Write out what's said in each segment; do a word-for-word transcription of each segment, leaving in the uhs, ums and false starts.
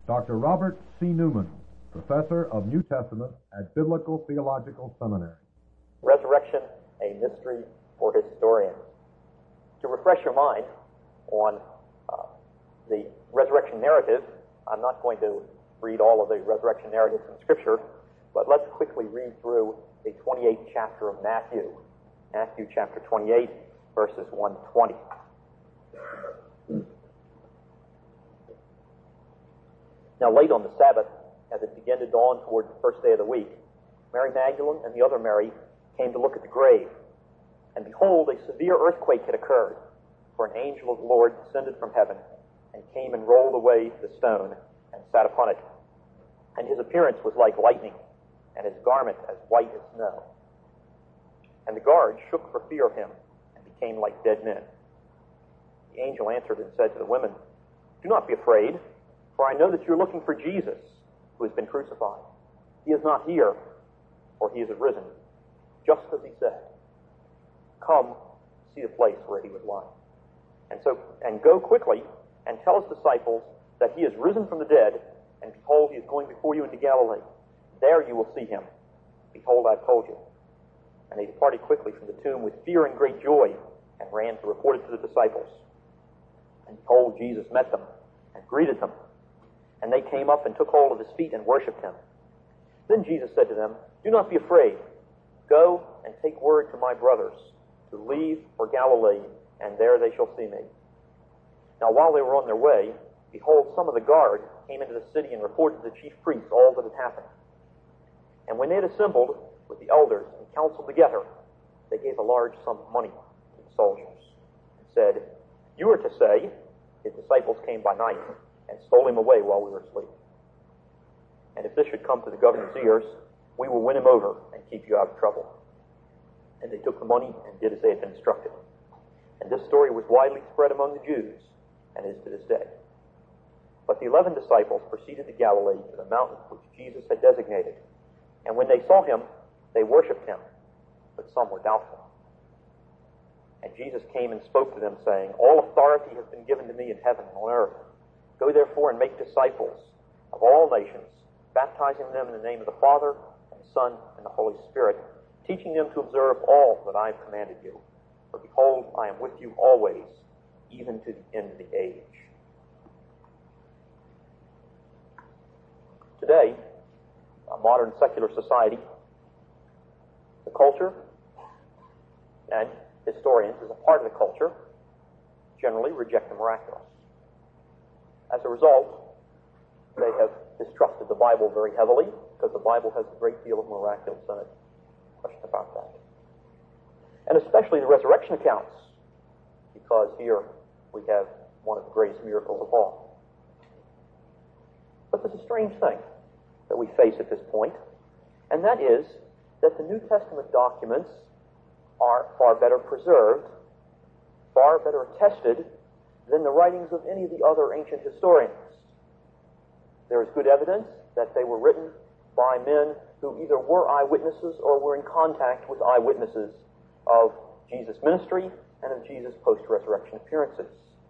Doctor Robert C. Newman, Professor of New Testament at Biblical Theological Seminary. Resurrection, a mystery for historians. To refresh your mind on uh, the resurrection narrative, I'm not going to read all of the resurrection narratives in Scripture, but let's quickly read through the twenty-eighth chapter of Matthew. Matthew chapter twenty-eight, verses one to twenty. Now late on the Sabbath, as it began to dawn toward the first day of the week, Mary Magdalene and the other Mary came to look at the grave. And behold, a severe earthquake had occurred, for an angel of the Lord descended from heaven, and came and rolled away the stone, and sat upon it. And his appearance was like lightning, and his garment as white as snow. And the guards shook for fear of him, and became like dead men. The angel answered and said to the women, "Do not be afraid, for I know that you are looking for Jesus, who has been crucified. He is not here, for he is risen, just as he said. Come, see the place where he was lying. And so, and go quickly, and tell his disciples that he is risen from the dead, and behold, he is going before you into Galilee. There you will see him. Behold, I have told you." And they departed quickly from the tomb with fear and great joy, and ran to report it to the disciples. And behold, Jesus met them, and greeted them. And they came up and took hold of his feet and worshipped him. Then Jesus said to them, "Do not be afraid. Go and take word to my brothers to leave for Galilee, and there they shall see me." Now while they were on their way, behold, some of the guard came into the city and reported to the chief priests all that had happened. And when they had assembled with the elders and counseled together, they gave a large sum of money to the soldiers, and said, "You are to say, his disciples came by night, and stole him away while we were asleep. And if this should come to the governor's ears, we will win him over and keep you out of trouble." And they took the money and did as they had been instructed. And this story was widely spread among the Jews, and is to this day. But the eleven disciples proceeded to Galilee, to the mountain which Jesus had designated. And when they saw him, they worshipped him, but some were doubtful. And Jesus came and spoke to them, saying, "All authority has been given to me in heaven and on earth. Go therefore and make disciples of all nations, baptizing them in the name of the Father, and the Son, and the Holy Spirit, teaching them to observe all that I have commanded you. For behold, I am with you always, even to the end of the age." Today, a modern secular society, the culture, and historians as a part of the culture, generally reject the miraculous. As a result, they have distrusted the Bible very heavily, because the Bible has a great deal of miraculous in it. Question about that. And especially the resurrection accounts, because here we have one of the greatest miracles of all. But there's a strange thing that we face at this point, and that is that the New Testament documents are far better preserved, far better attested than the writings of any of the other ancient historians. There is good evidence that they were written by men who either were eyewitnesses or were in contact with eyewitnesses of Jesus' ministry and of Jesus' post-resurrection appearances.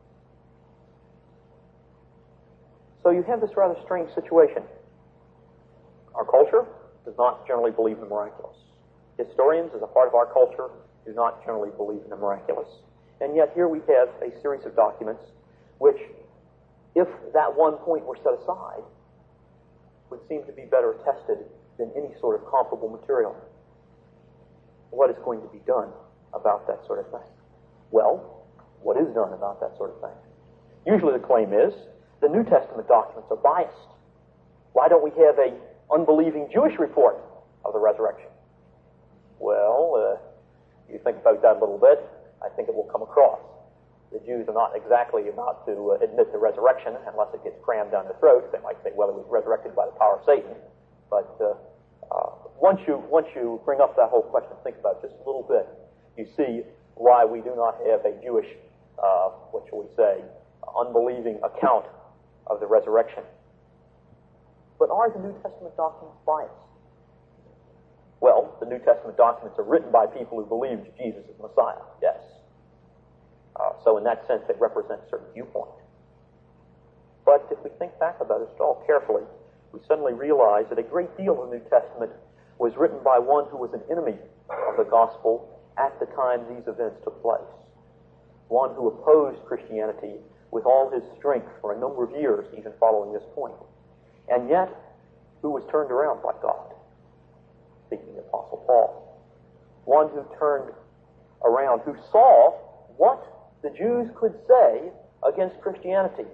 So you have this rather strange situation. Our culture does not generally believe in the miraculous. Historians, as a part of our culture, do not generally believe in the miraculous. And yet here we have a series of documents which, if that one point were set aside, would seem to be better attested than any sort of comparable material. What is going to be done about that sort of thing? Well, what is done about that sort of thing? Usually the claim is the New Testament documents are biased. Why don't we have a unbelieving Jewish report of the resurrection? Well, uh, you think about that a little bit, I think it will come across. The Jews are not exactly about to uh, admit the resurrection unless it gets crammed down their throats. They might say, well, it was resurrected by the power of Satan. But uh, uh, once you once you bring up that whole question, think about it just a little bit, you see why we do not have a Jewish, uh, what shall we say, unbelieving account of the resurrection. But are the New Testament documents biased? Well, the New Testament documents are written by people who believed Jesus is Messiah, yes. Uh, so in that sense, they represent a certain viewpoint. But if we think back about it all carefully, we suddenly realize that a great deal of the New Testament was written by one who was an enemy of the gospel at the time these events took place. One who opposed Christianity with all his strength for a number of years, even following this point. And yet, who was turned around by God. Speaking of the Apostle Paul. One who turned around, who saw what the Jews could say against Christianity,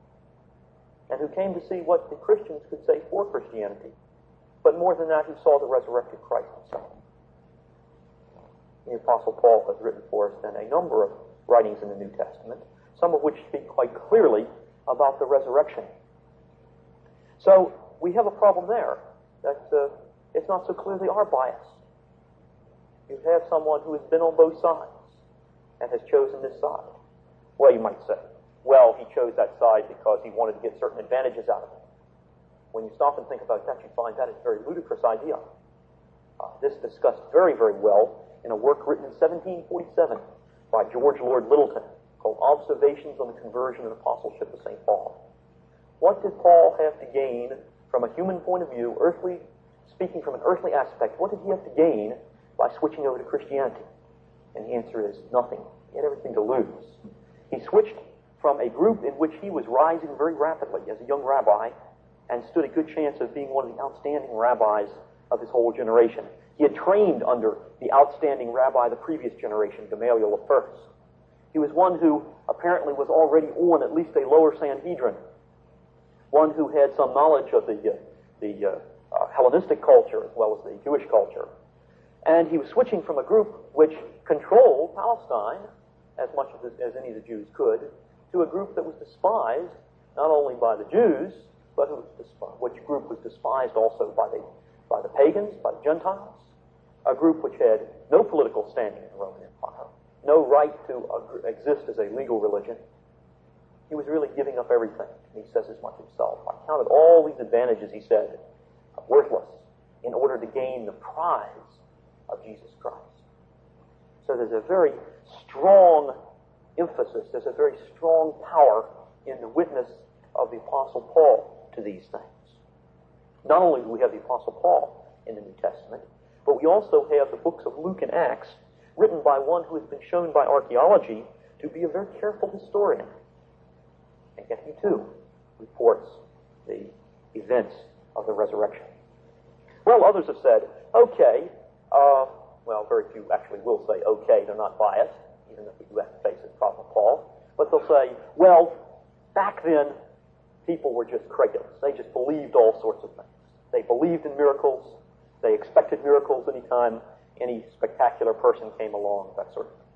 and who came to see what the Christians could say for Christianity. But more than that, who saw the resurrected Christ himself. The Apostle Paul has written for us then a number of writings in the New Testament, some of which speak quite clearly about the resurrection. So we have a problem there, that uh, it's not so clearly our bias. You have someone who has been on both sides and has chosen this side. Well, you might say, well, he chose that side because he wanted to get certain advantages out of it. When you stop and think about that, you find that is a very ludicrous idea. Uh, this discussed very, very well in a work written in seventeen forty-seven by George Lord Littleton called Observations on the Conversion and Apostleship of Saint Paul. What did Paul have to gain from a human point of view, earthly, speaking from an earthly aspect, what did he have to gain by switching over to Christianity? And the answer is nothing. He had everything to lose. He switched from a group in which he was rising very rapidly as a young rabbi and stood a good chance of being one of the outstanding rabbis of his whole generation. He had trained under the outstanding rabbi of the previous generation, Gamaliel the First. He was one who apparently was already on at least a lower Sanhedrin, one who had some knowledge of the, uh, the uh, uh, Hellenistic culture as well as the Jewish culture. And he was switching from a group which controlled Palestine as much as, as any of the Jews could, to a group that was despised not only by the Jews, but who was despised, which group was despised also by the, by the pagans, by the Gentiles, a group which had no political standing in the Roman Empire, no right to uh, exist as a legal religion. He was really giving up everything. He says as much himself. I counted all these advantages, he said, worthless in order to gain the prize of Jesus Christ. So there's a very strong emphasis, there's a very strong power in the witness of the Apostle Paul to these things. Not only do we have the Apostle Paul in the New Testament, but we also have the books of Luke and Acts written by one who has been shown by archaeology to be a very careful historian. And yet he too reports the events of the resurrection. Well, others have said, okay, uh, well, very few actually will say, okay, they're not biased, even if we do have to face this problem with Paul. But they'll say, well, back then, people were just credulous. They just believed all sorts of things. They believed in miracles. They expected miracles anytime any spectacular person came along, that sort of thing.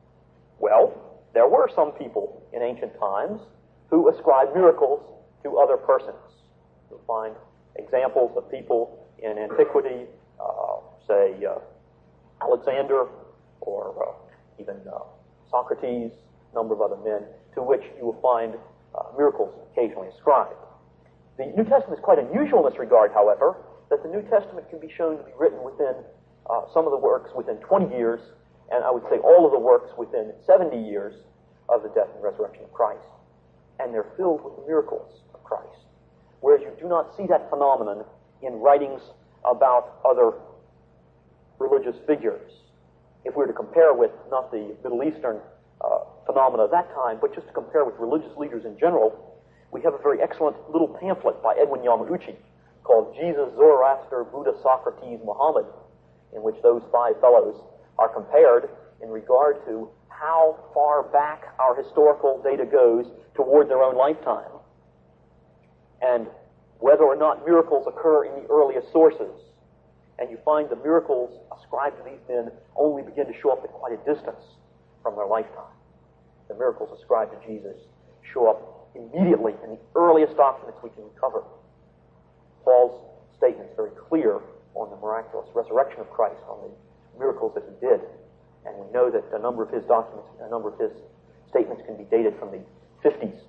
Well, there were some people in ancient times who ascribed miracles to other persons. You'll find examples of people in antiquity, uh, say uh, Alexander, or uh, even uh, Socrates, a number of other men, to which you will find uh, miracles occasionally ascribed. The New Testament is quite unusual in this regard, however, that the New Testament can be shown to be written within uh, some of the works within twenty years, and I would say all of the works within seventy years of the death and resurrection of Christ. And they're filled with the miracles of Christ. Whereas you do not see that phenomenon in writings about other religious figures. If we were to compare with not the Middle Eastern uh, phenomena of that time, but just to compare with religious leaders in general, we have a very excellent little pamphlet by Edwin Yamauchi called Jesus, Zoroaster, Buddha, Socrates, Muhammad, in which those five fellows are compared in regard to how far back our historical data goes toward their own lifetime, and whether or not miracles occur in the earliest sources. And you find the miracles ascribed to these men only begin to show up at quite a distance from their lifetime. The miracles ascribed to Jesus show up immediately in the earliest documents we can recover. Paul's statement is very clear on the miraculous resurrection of Christ, on the miracles that he did. And we know that a number of his documents, a number of his statements can be dated from the fifties.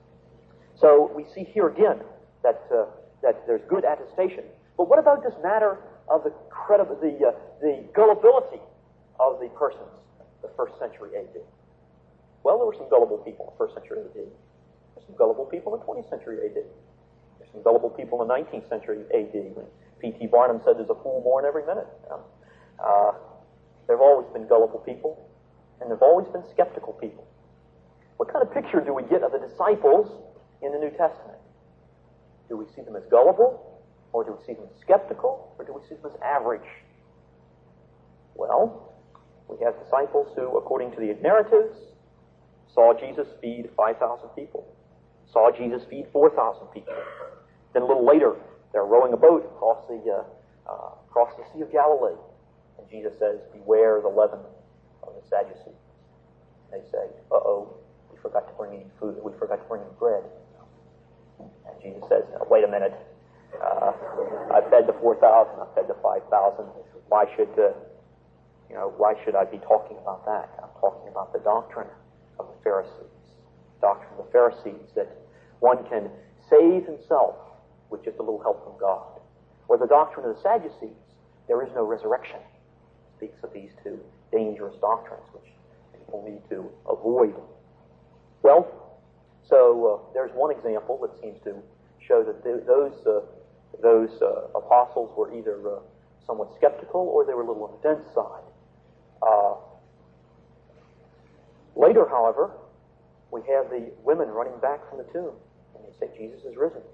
So we see here again that uh, that there's good attestation. But what about this matter of the credi- the uh, the gullibility of the persons of the first century A D? Well, there were some gullible people in the first century A D. There's some gullible people in the twentieth century A D. There's some gullible people in the nineteenth century A D. When P T Barnum said there's a fool born every minute. Um, uh, there have always been gullible people, and there have always been skeptical people. What kind of picture do we get of the disciples in the New Testament? Do we see them as gullible, or do we see them as skeptical, or do we see them as average? Well, we have disciples who, according to the narratives, saw Jesus feed five thousand people, saw Jesus feed four thousand people. Then a little later, they're rowing a boat across the, uh, uh, across the Sea of Galilee, and Jesus says, "Beware the leaven of the Sadducees." They say, "Uh-oh, we forgot to bring any food, we forgot to bring any bread." And Jesus says, "Now, wait a minute. Uh, I fed the four thousand, I fed the five thousand. Why should, uh, you know, why should I be talking about that? I'm talking about the doctrine of the Pharisees. Doctrine of the Pharisees, that one can save himself with just a little help from God. Or the doctrine of the Sadducees, there is no resurrection." It speaks of these two dangerous doctrines which people need to avoid. Well, so uh, there's one example that seems to show that th- those uh, those uh, apostles were either uh, somewhat skeptical or they were a little on the dense side. Uh, later, however, we have the women running back from the tomb, and they say, "Jesus is risen."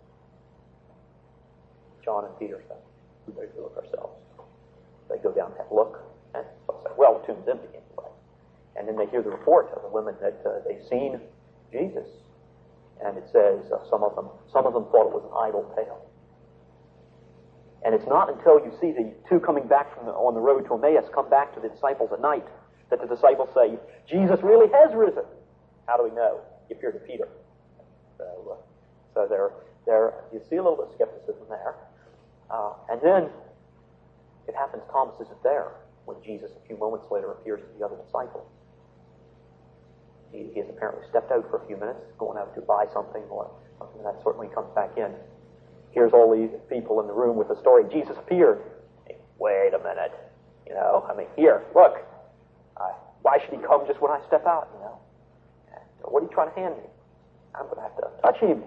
John and Peter say, "We better go look ourselves." They go down and have a look, and they'll say, "Well, the tomb's empty anyway." And then they hear the report of the women that uh, they've seen Jesus. And it says uh, some of them some of them thought it was an idle tale. And it's not until you see the two coming back from the, on the road to Emmaus come back to the disciples at night that the disciples say, "Jesus really has risen." How do we know? You appear to Peter. So, uh, so there, there, you see a little bit of skepticism there. Uh, and then it happens Thomas isn't there when Jesus a few moments later appears to the other disciples. He, he has apparently stepped out for a few minutes, going out to buy something or something of that sort when he comes back in. Here's all these people in the room with the story. Jesus appeared. Hey, wait a minute. You know, I mean, here, look. Uh, why should he come just when I step out, you know? And, uh, what are you trying to hand me? I'm going to have to touch him.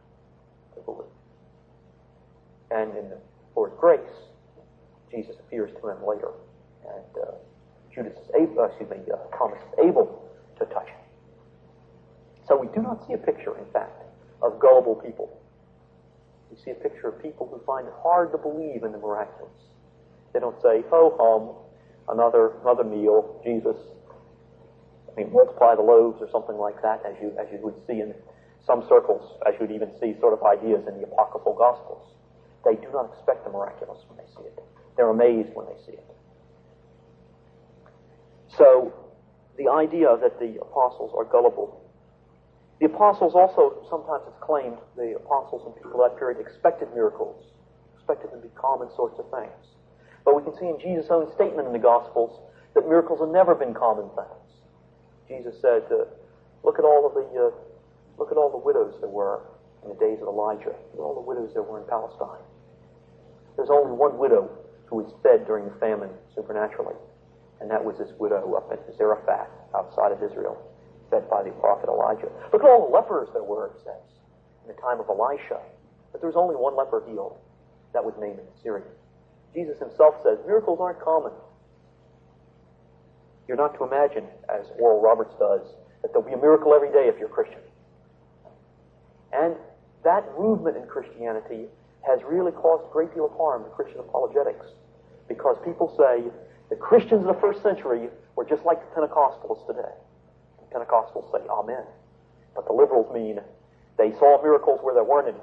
And in the Lord's grace, Jesus appears to him later. And uh, Judas is able, uh, excuse me, uh, Thomas is able to touch him. So we do not see a picture, in fact, of gullible people. We see a picture of people who find it hard to believe in the miraculous. They don't say, "Ho hum, another another meal, Jesus. I mean, multiply the loaves," or something like that, as you as you would see in some circles, as you'd even see sort of ideas in the apocryphal Gospels. They do not expect the miraculous when they see it. They're amazed when they see it. So, the idea that the apostles are gullible. The apostles also, sometimes it's claimed, the apostles and people of that period expected miracles, expected them to be common sorts of things. But we can see in Jesus' own statement in the Gospels that miracles have never been common things. Jesus said, uh, "Look at all of the uh, look at all the widows there were in the days of Elijah. Look at all the widows there were in Palestine. There's only one widow who was fed during the famine supernaturally, and that was this widow up in Zarephath, outside of Israel, fed by the prophet Elijah. Look at all the lepers there were," it says, in the time of Elisha. But there was only one leper healed. That was Naaman in Syria. Jesus himself says, miracles aren't common. You're not to imagine, as Oral Roberts does, that there'll be a miracle every day if you're Christian. And that movement in Christianity has really caused a great deal of harm to Christian apologetics, because people say the Christians of the first century were just like the Pentecostals today. The Pentecostals say, "Amen." But the liberals mean they saw miracles where there weren't any.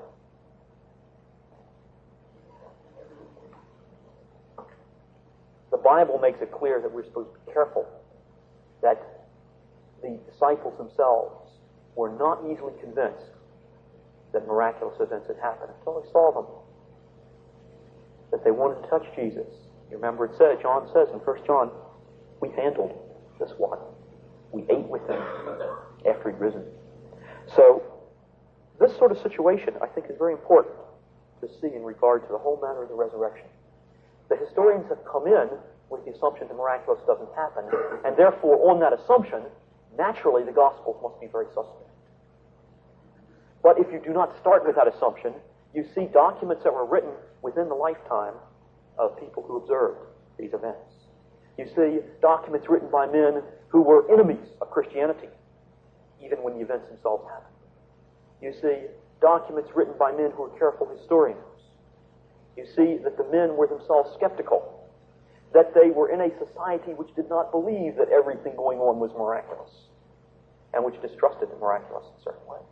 The Bible makes it clear that we're supposed to be careful, that the disciples themselves were not easily convinced that miraculous events had happened until they saw them. That they wanted to touch Jesus. You remember it said, John says in First John, we handled this one. We ate with him after he'd risen. So, this sort of situation, I think, is very important to see in regard to the whole matter of the resurrection. The historians have come in with the assumption the miraculous doesn't happen, and therefore, on that assumption, naturally the Gospels must be very suspect. But if you do not start with that assumption, you see documents that were written within the lifetime of people who observed these events. You see documents written by men who were enemies of Christianity, even when the events themselves happened. You see documents written by men who were careful historians. You see that the men were themselves skeptical, that they were in a society which did not believe that everything going on was miraculous, and which distrusted the miraculous in certain ways.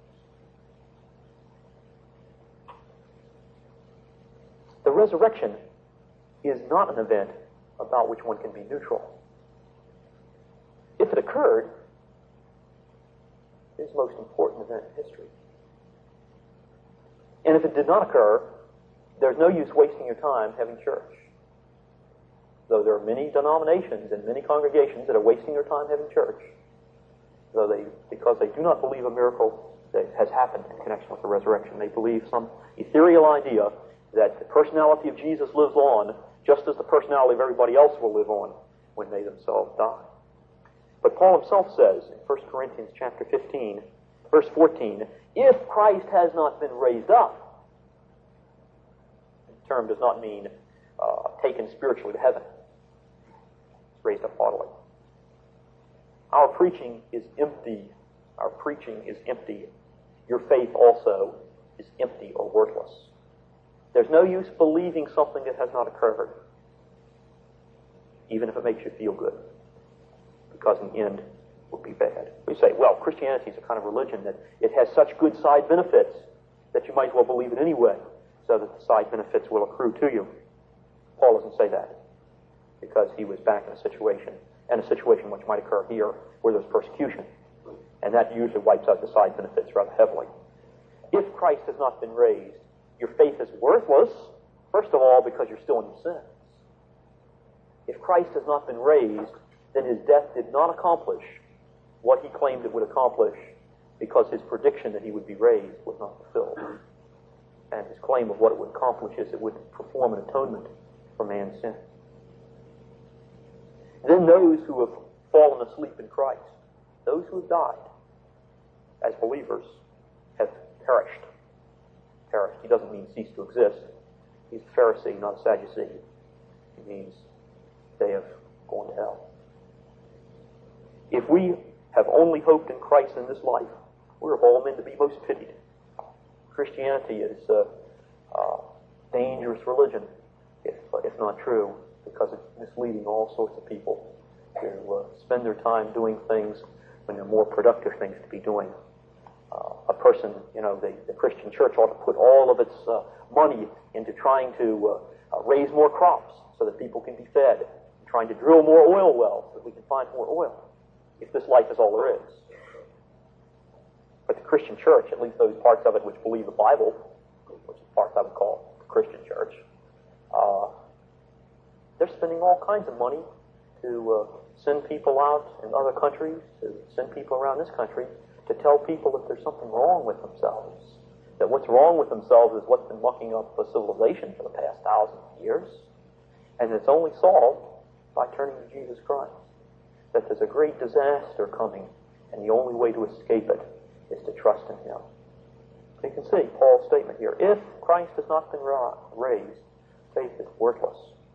The resurrection is not an event about which one can be neutral. If it occurred, it is the most important event in history. And if it did not occur, there's no use wasting your time having church. Though there are many denominations and many congregations that are wasting their time having church, though they, because they do not believe a miracle that has happened in connection with the resurrection. They believe some ethereal idea that the personality of Jesus lives on just as the personality of everybody else will live on when they themselves die. But Paul himself says in First Corinthians chapter fifteen, verse fourteen, if Christ has not been raised up, the term does not mean uh, taken spiritually to heaven. It's raised up bodily. Our preaching is empty. Our preaching is empty. Your faith also is empty or worthless. There's no use believing something that has not occurred, even if it makes you feel good, because in the end it will be bad. We say, well, Christianity is a kind of religion that it has such good side benefits that you might as well believe it anyway, so that the side benefits will accrue to you. Paul doesn't say that, because he was back in a situation, and a situation which might occur here, where there's persecution, and that usually wipes out the side benefits rather heavily. If Christ has not been raised, your faith is worthless, first of all, because you're still in your sins. If Christ has not been raised, then his death did not accomplish what he claimed it would accomplish, because his prediction that he would be raised was not fulfilled. And his claim of what it would accomplish is it would perform an atonement for man's sin. Then those who have fallen asleep in Christ, those who have died as believers, have perished. Perished. He doesn't mean cease to exist. He's a Pharisee, not a Sadducee. He means they have gone to hell. If we have only hoped in Christ in this life, we're of all men to be most pitied. Christianity is a, a dangerous religion, if, if not true, because it's misleading all sorts of people to uh, spend their time doing things when there are more productive things to be doing. Uh, a person, you know, the, the Christian church ought to put all of its uh, money into trying to uh, uh, raise more crops so that people can be fed, trying to drill more oil wells so that we can find more oil, if this life is all there is. But the Christian church, at least those parts of it which believe the Bible, which is parts I would call the Christian church, uh, they're spending all kinds of money to uh, send people out in other countries, to send people around this country, to tell people that there's something wrong with themselves. That what's wrong with themselves is what's been mucking up a civilization for the past thousand years. And it's only solved by turning to Jesus Christ. That there's a great disaster coming, and the only way to escape it is to trust in him. You can see Paul's statement here. If Christ has not been raised, faith is worthless.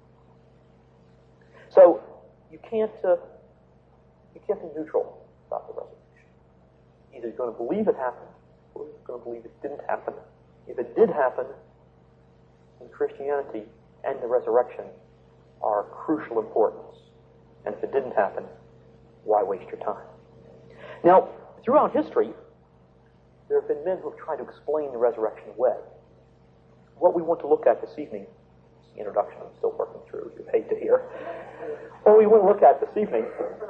So, you can't, uh, you can't be neutral about the resurrection. Either you're going to believe it happened, or you're going to believe it didn't happen. If it did happen, then Christianity and the resurrection are of crucial importance. And if it didn't happen, why waste your time? Now, throughout history, there have been men who have tried to explain the resurrection away. What we want to look at this evening, the introduction I'm still working through, you hate to hear. What we want to look at this evening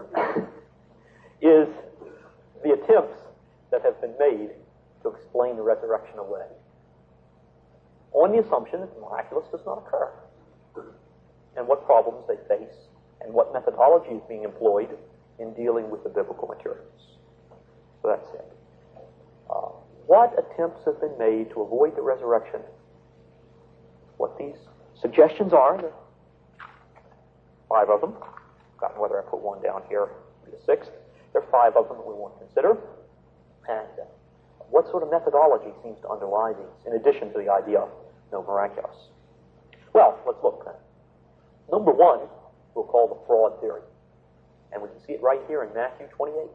is the attempts that have been made to explain the resurrection away, on the assumption that the miraculous does not occur, and what problems they face, and what methodology is being employed in dealing with the biblical materials. So that's it. Uh, what attempts have been made to avoid the resurrection? What these suggestions are, there are five of them. I've forgotten whether I put one down here, the sixth. There are five of them that we want to consider. And uh, what sort of methodology seems to underlie these, in addition to the idea of no miraculous? Well, let's look then. Number one, we'll call the fraud theory. And we can see it right here in Matthew twenty-eight.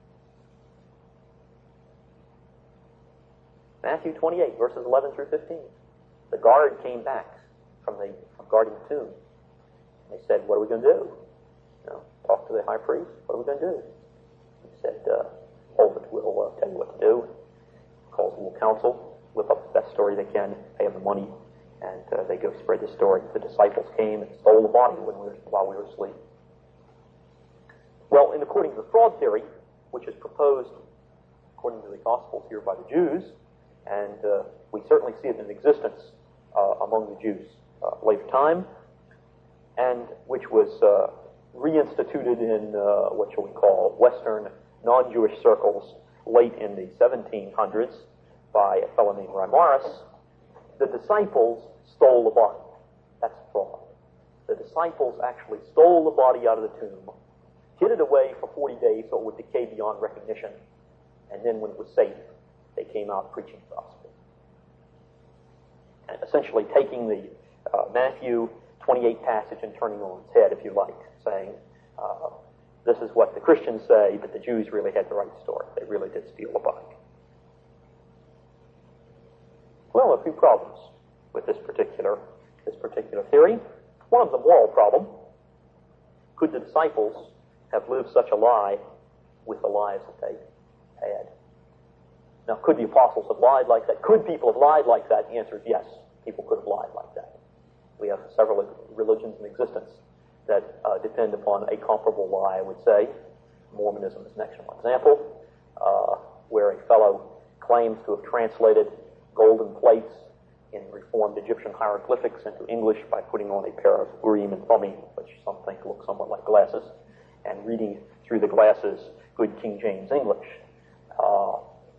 Matthew twenty-eight, verses eleven through fifteen. The guard came back from the from guarding the tomb. And they said, what are we going to do? You know, talk to the high priest. What are we going to do? He said, uh, hold it, we'll uh, tell you what to do. Calls the little council, whip up the best story they can, pay them the money, and uh, they go spread the story. The disciples came and stole the body when we were, while we were asleep. Well, in according to the fraud theory, which is proposed according to the Gospels here by the Jews, and uh, we certainly see it in existence uh, among the Jews uh, later time, and which was uh, reinstituted in uh, what shall we call Western non-Jewish circles late in the seventeen hundreds by a fellow named Reimarus. The disciples stole the body. That's fraud. The disciples actually stole the body out of the tomb, hid it away for forty days so it would decay beyond recognition, and then when it was safe, they came out preaching the gospel. And essentially taking the uh, Matthew twenty-eight passage and turning it on its head, if you like, saying, uh, this is what the Christians say, but the Jews really had the right story. They really did steal the body. Well, a few problems with this particular, this particular theory. One of the moral problem. Could the disciples have lived such a lie with the lives that they had? Now, could the apostles have lied like that? Could people have lied like that? The answer is yes. People could have lied like that. We have several religions in existence that uh, depend upon a comparable lie, I would say. Mormonism is an excellent example, uh, where a fellow claims to have translated golden plates in Reformed Egyptian hieroglyphics into English by putting on a pair of Urim and Thummim, which some think look somewhat like glasses, and reading through the glasses good King James English. Uh,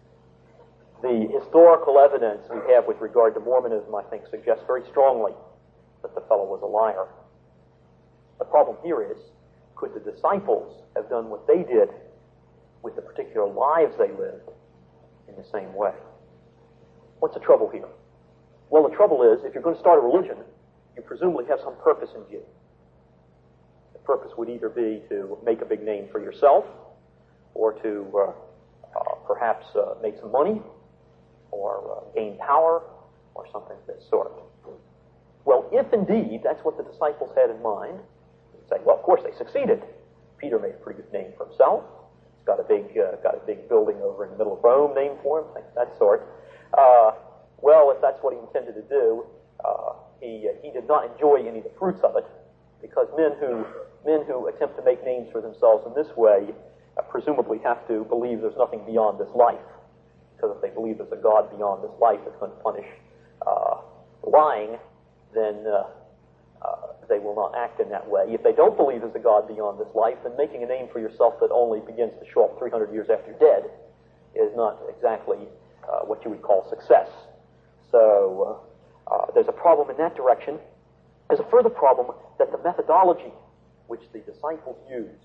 the historical evidence we have with regard to Mormonism, I think, suggests very strongly that the fellow was a liar. The problem here is, could the disciples have done what they did with the particular lives they lived in the same way? What's the trouble here? Well, the trouble is, if you're going to start a religion, you presumably have some purpose in view. The purpose would either be to make a big name for yourself, or to uh, uh, perhaps uh, make some money, or uh, gain power, or something of this sort. Well, if indeed that's what the disciples had in mind, you'd say, well, of course they succeeded. Peter made a pretty good name for himself. He's got a big, uh, got a big building over in the middle of Rome named for him, things of that sort. Uh, well, if that's what he intended to do, uh, he uh, he did not enjoy any of the fruits of it, because men who men who attempt to make names for themselves in this way uh, presumably have to believe there's nothing beyond this life, because if they believe there's a God beyond this life that's going to punish uh, lying, then uh, uh, they will not act in that way. If they don't believe there's a God beyond this life, then making a name for yourself that only begins to show up three hundred years after you're dead is not exactly uh, what you would call success. So uh, uh, there's a problem in that direction. There's a further problem that the methodology which the disciples used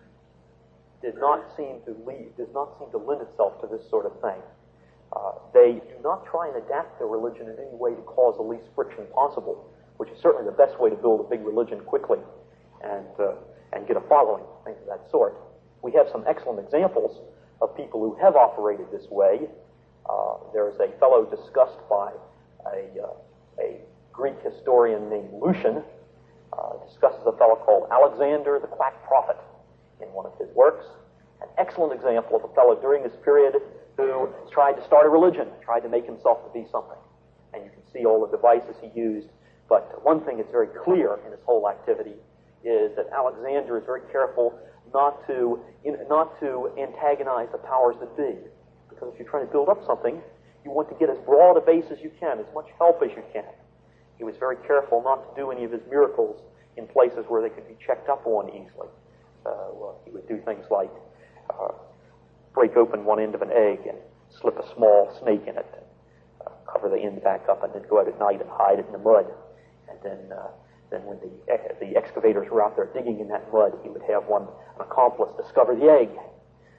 did not seem to lead, does not seem to lend itself to this sort of thing. Uh, they do not try and adapt their religion in any way to cause the least friction possible, which is certainly the best way to build a big religion quickly and uh, and get a following, things of that sort. We have some excellent examples of people who have operated this way. Uh, there is a fellow discussed by a, uh, a Greek historian named Lucian, uh, discusses a fellow called Alexander the Quack Prophet in one of his works. An excellent example of a fellow during this period who tried to start a religion, tried to make himself to be something. And you can see all the devices he used. But one thing that's very clear in his whole activity is that Alexander is very careful not to in, not to antagonize the powers that be. Because if you're trying to build up something, you want to get as broad a base as you can, as much help as you can. He was very careful not to do any of his miracles in places where they could be checked up on easily. Uh, well, he would do things like uh, break open one end of an egg and slip a small snake in it, uh, cover the end back up, and then go out at night and hide it in the mud. And then, uh, then when the the excavators were out there digging in that mud, he would have one, an accomplice, discover the egg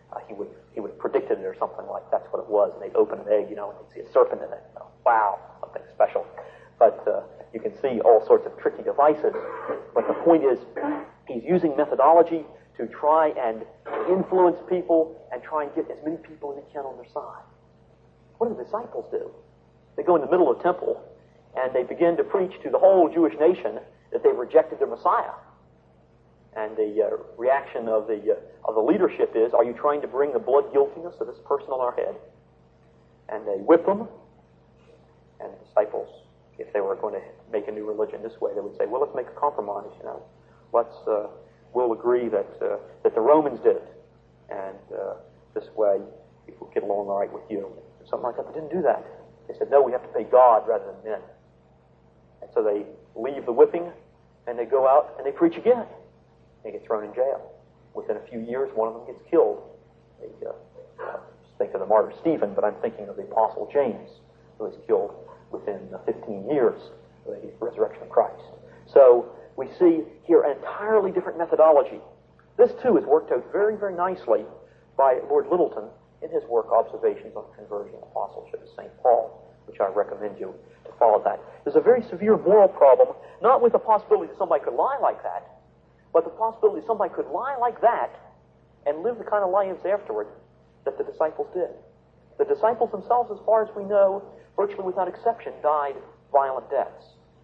uh, he would he would have predicted it or something like that's what it was. And they'd open an egg, you know, and they'd see a serpent in it. You know, wow, something special. But uh, you can see all sorts of tricky devices. But the point is, he's using methodology to try and influence people and try and get as many people as he can on their side. What do the disciples do? They go in the middle of the temple and they begin to preach to the whole Jewish nation that they've rejected their Messiah. And the uh, reaction of the uh, of the leadership is, are you trying to bring the blood guiltiness of this person on our head? And they whip them. And the disciples, if they were going to make a new religion this way, they would say, well, let's make a compromise, you know. Let's, uh, we'll agree that uh, that the Romans did it. And uh, this way, we'll get along all right with you. Something like that. They didn't do that. They said, no, we have to pay God rather than men. And so they leave the whipping, and they go out and they preach again. They get thrown in jail. Within a few years, one of them gets killed. They uh, think of the martyr Stephen, but I'm thinking of the Apostle James, who was killed within fifteen years of the resurrection of Christ. So we see here an entirely different methodology. This, too, is worked out very, very nicely by Lord Littleton in his work, Observations on Conversion and Apostleship of Saint Paul, which I recommend you to follow that. There's a very severe moral problem, not with the possibility that somebody could lie like that, but the possibility that somebody could lie like that and live the kind of lives afterward that the disciples did. The disciples themselves, as far as we know, virtually without exception, died violent deaths.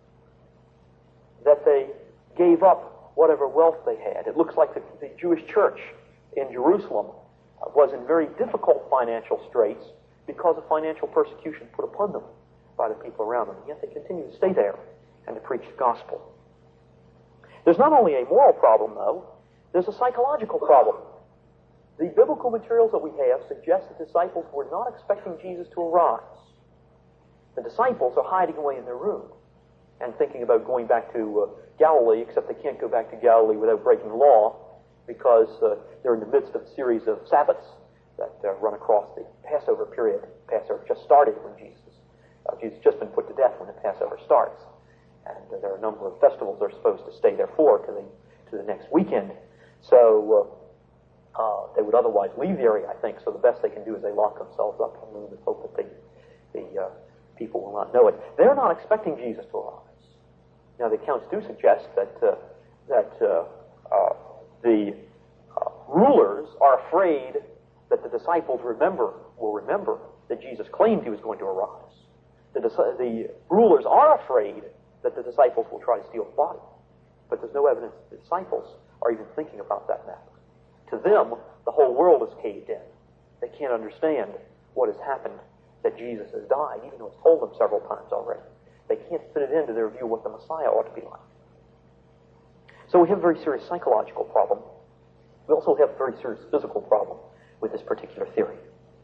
That they gave up whatever wealth they had. It looks like the, the Jewish church in Jerusalem was in very difficult financial straits because of financial persecution put upon them by the people around them. And yet they continue to stay there and to preach the gospel. There's not only a moral problem, though, there's a psychological problem. The biblical materials that we have suggest that disciples were not expecting Jesus to arise. The disciples are hiding away in their room and thinking about going back to uh, Galilee, except they can't go back to Galilee without breaking the law because uh, they're in the midst of a series of Sabbaths that uh, run across the Passover period. Passover just started when Jesus, uh, Jesus just been put to death when the Passover starts. And uh, there are a number of festivals they're supposed to stay there for to the, to the next weekend. So uh, uh, they would otherwise leave the area, I think. So the best they can do is they lock themselves up in a room and hope that they, the uh, people will not know it. They're not expecting Jesus to arise. Now the accounts do suggest that uh, that uh, uh, the uh, rulers are afraid that the disciples remember will remember that Jesus claimed he was going to arise. The, the rulers are afraid that the disciples will try to steal the body. But there's no evidence the disciples are even thinking about that matter. To them, the whole world is caved in. They can't understand what has happened, that Jesus has died, even though it's told them several times already. They can't fit it into their view of what the Messiah ought to be like. So we have a very serious psychological problem. We also have a very serious physical problem with this particular theory.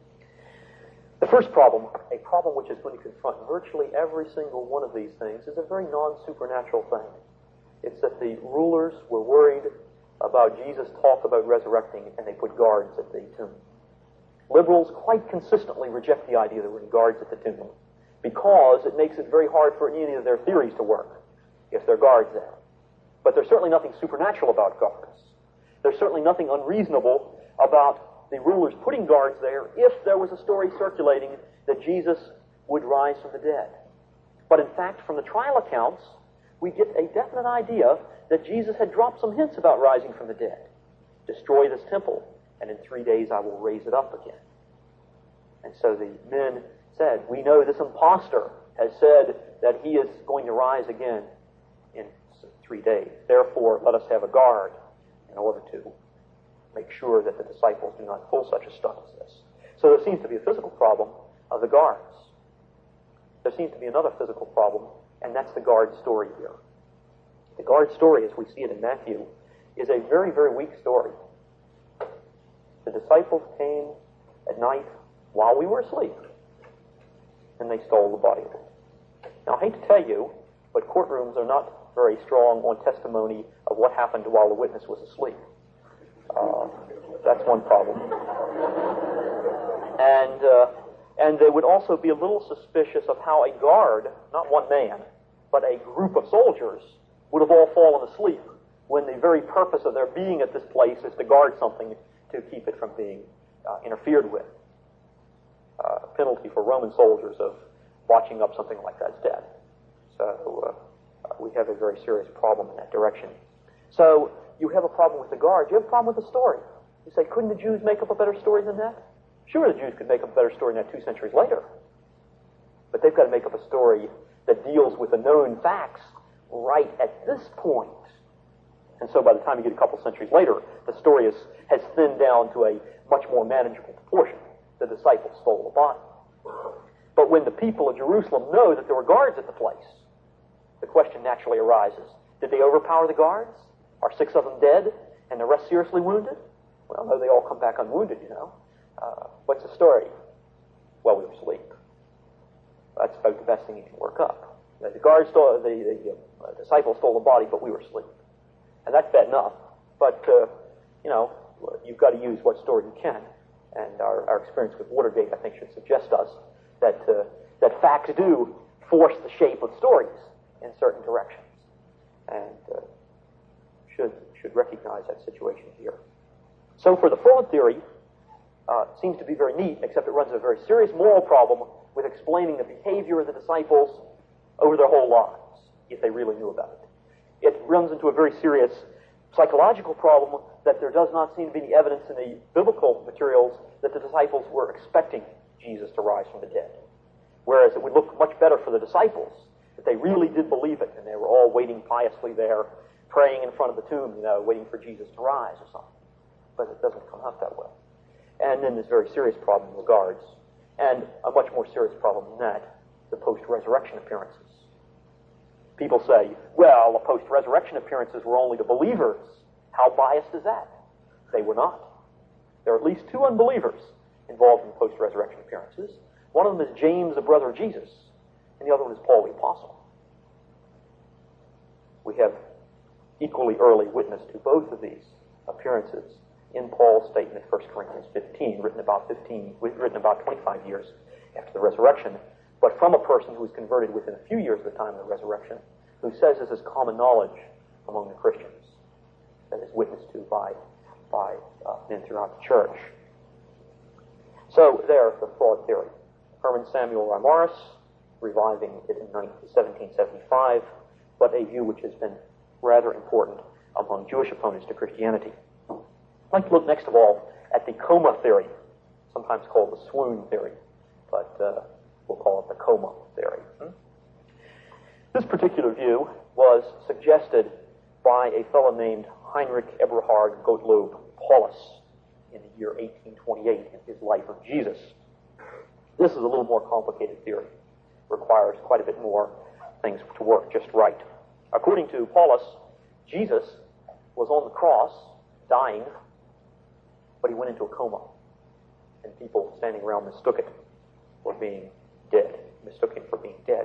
The first problem, a problem which is going to confront virtually every single one of these things, is a very non-supernatural thing. It's that the rulers were worried about Jesus' talk about resurrecting, and they put guards at the tomb. Liberals quite consistently reject the idea that there were guards at the tomb because it makes it very hard for any of their theories to work if there are guards there. But there's certainly nothing supernatural about guards. There's certainly nothing unreasonable about the rulers putting guards there if there was a story circulating that Jesus would rise from the dead. But in fact, from the trial accounts, we get a definite idea that Jesus had dropped some hints about rising from the dead. Destroy this temple, and in three days I will raise it up again. And so the men said, we know this impostor has said that he is going to rise again in three days. Therefore, let us have a guard in order to make sure that the disciples do not pull such a stunt as this. So there seems to be a physical problem of the guards. There seems to be another physical problem, and that's the guard story here. The guard story, as we see it in Matthew, is a very, very weak story. The disciples came at night while we were asleep, and they stole the body of it. Now, I hate to tell you, but courtrooms are not very strong on testimony of what happened while the witness was asleep. Uh, that's one problem. And uh, and they would also be a little suspicious of how a guard, not one man, but a group of soldiers, would have all fallen asleep when the very purpose of their being at this place is to guard something to keep it from being uh, interfered with. Uh, penalty for Roman soldiers of watching up something like that's dead. So uh, we have a very serious problem in that direction. So you have a problem with the guards. You have a problem with the story. You say, couldn't the Jews make up a better story than that? Sure, the Jews could make up a better story than that two centuries later. But they've got to make up a story that deals with the known facts right at this point. And so by the time you get a couple centuries later, the story is, has thinned down to a much more manageable proportion. The disciples stole the body. But when the people of Jerusalem know that there were guards at the place, the question naturally arises, did they overpower the guards? Are six of them dead and the rest seriously wounded? Well, no, they all come back unwounded, you know. Uh, what's the story? Well, we were asleep. That's about the best thing you can work up. The guards stole, the, the uh, disciples stole the body, but we were asleep. And that's bad enough. But, uh, you know, you've got to use what story you can. And our, our experience with Watergate, I think, should suggest us that, uh, that facts do force the shape of stories in certain directions. And uh, should, should recognize that situation here. So for the fraud theory, uh, seems to be very neat, except it runs into a very serious moral problem with explaining the behavior of the disciples over their whole lives, if they really knew about it. It runs into a very serious psychological problem that there does not seem to be any evidence in the biblical materials that the disciples were expecting Jesus to rise from the dead. Whereas it would look much better for the disciples that they really did believe it, and they were all waiting piously there, praying in front of the tomb, you know, waiting for Jesus to rise or something. But it doesn't come out that way. And then this very serious problem with guards, and a much more serious problem than that, the post-resurrection appearances. People say, well, the post-resurrection appearances were only to believers. How biased is that? They were not. There are at least two unbelievers involved in post-resurrection appearances. One of them is James, the brother of Jesus, and the other one is Paul the Apostle. We have equally early witness to both of these appearances in Paul's statement, First Corinthians fifteen, written about fifteen, written about twenty-five years after the resurrection, but from a person who was converted within a few years of the time of the resurrection, who says this is common knowledge among the Christians, that is witnessed to by, by uh, men throughout the church. So there's the fraud theory. Herman Samuel Reimarus, reviving it in seventeen seventy-five, but a view which has been rather important among Jewish opponents to Christianity. I'd like to look next of all at the coma theory, sometimes called the swoon theory, but uh, we'll call it the coma theory. Hmm? This particular view was suggested by a fellow named Heinrich Eberhard Gottlob Paulus in the year eighteen twenty-eight in his Life of Jesus. This is a little more complicated theory. Requires quite a bit more things to work just right. According to Paulus, Jesus was on the cross, dying, but he went into a coma. And people standing around mistook it for being dead, mistook him for being dead.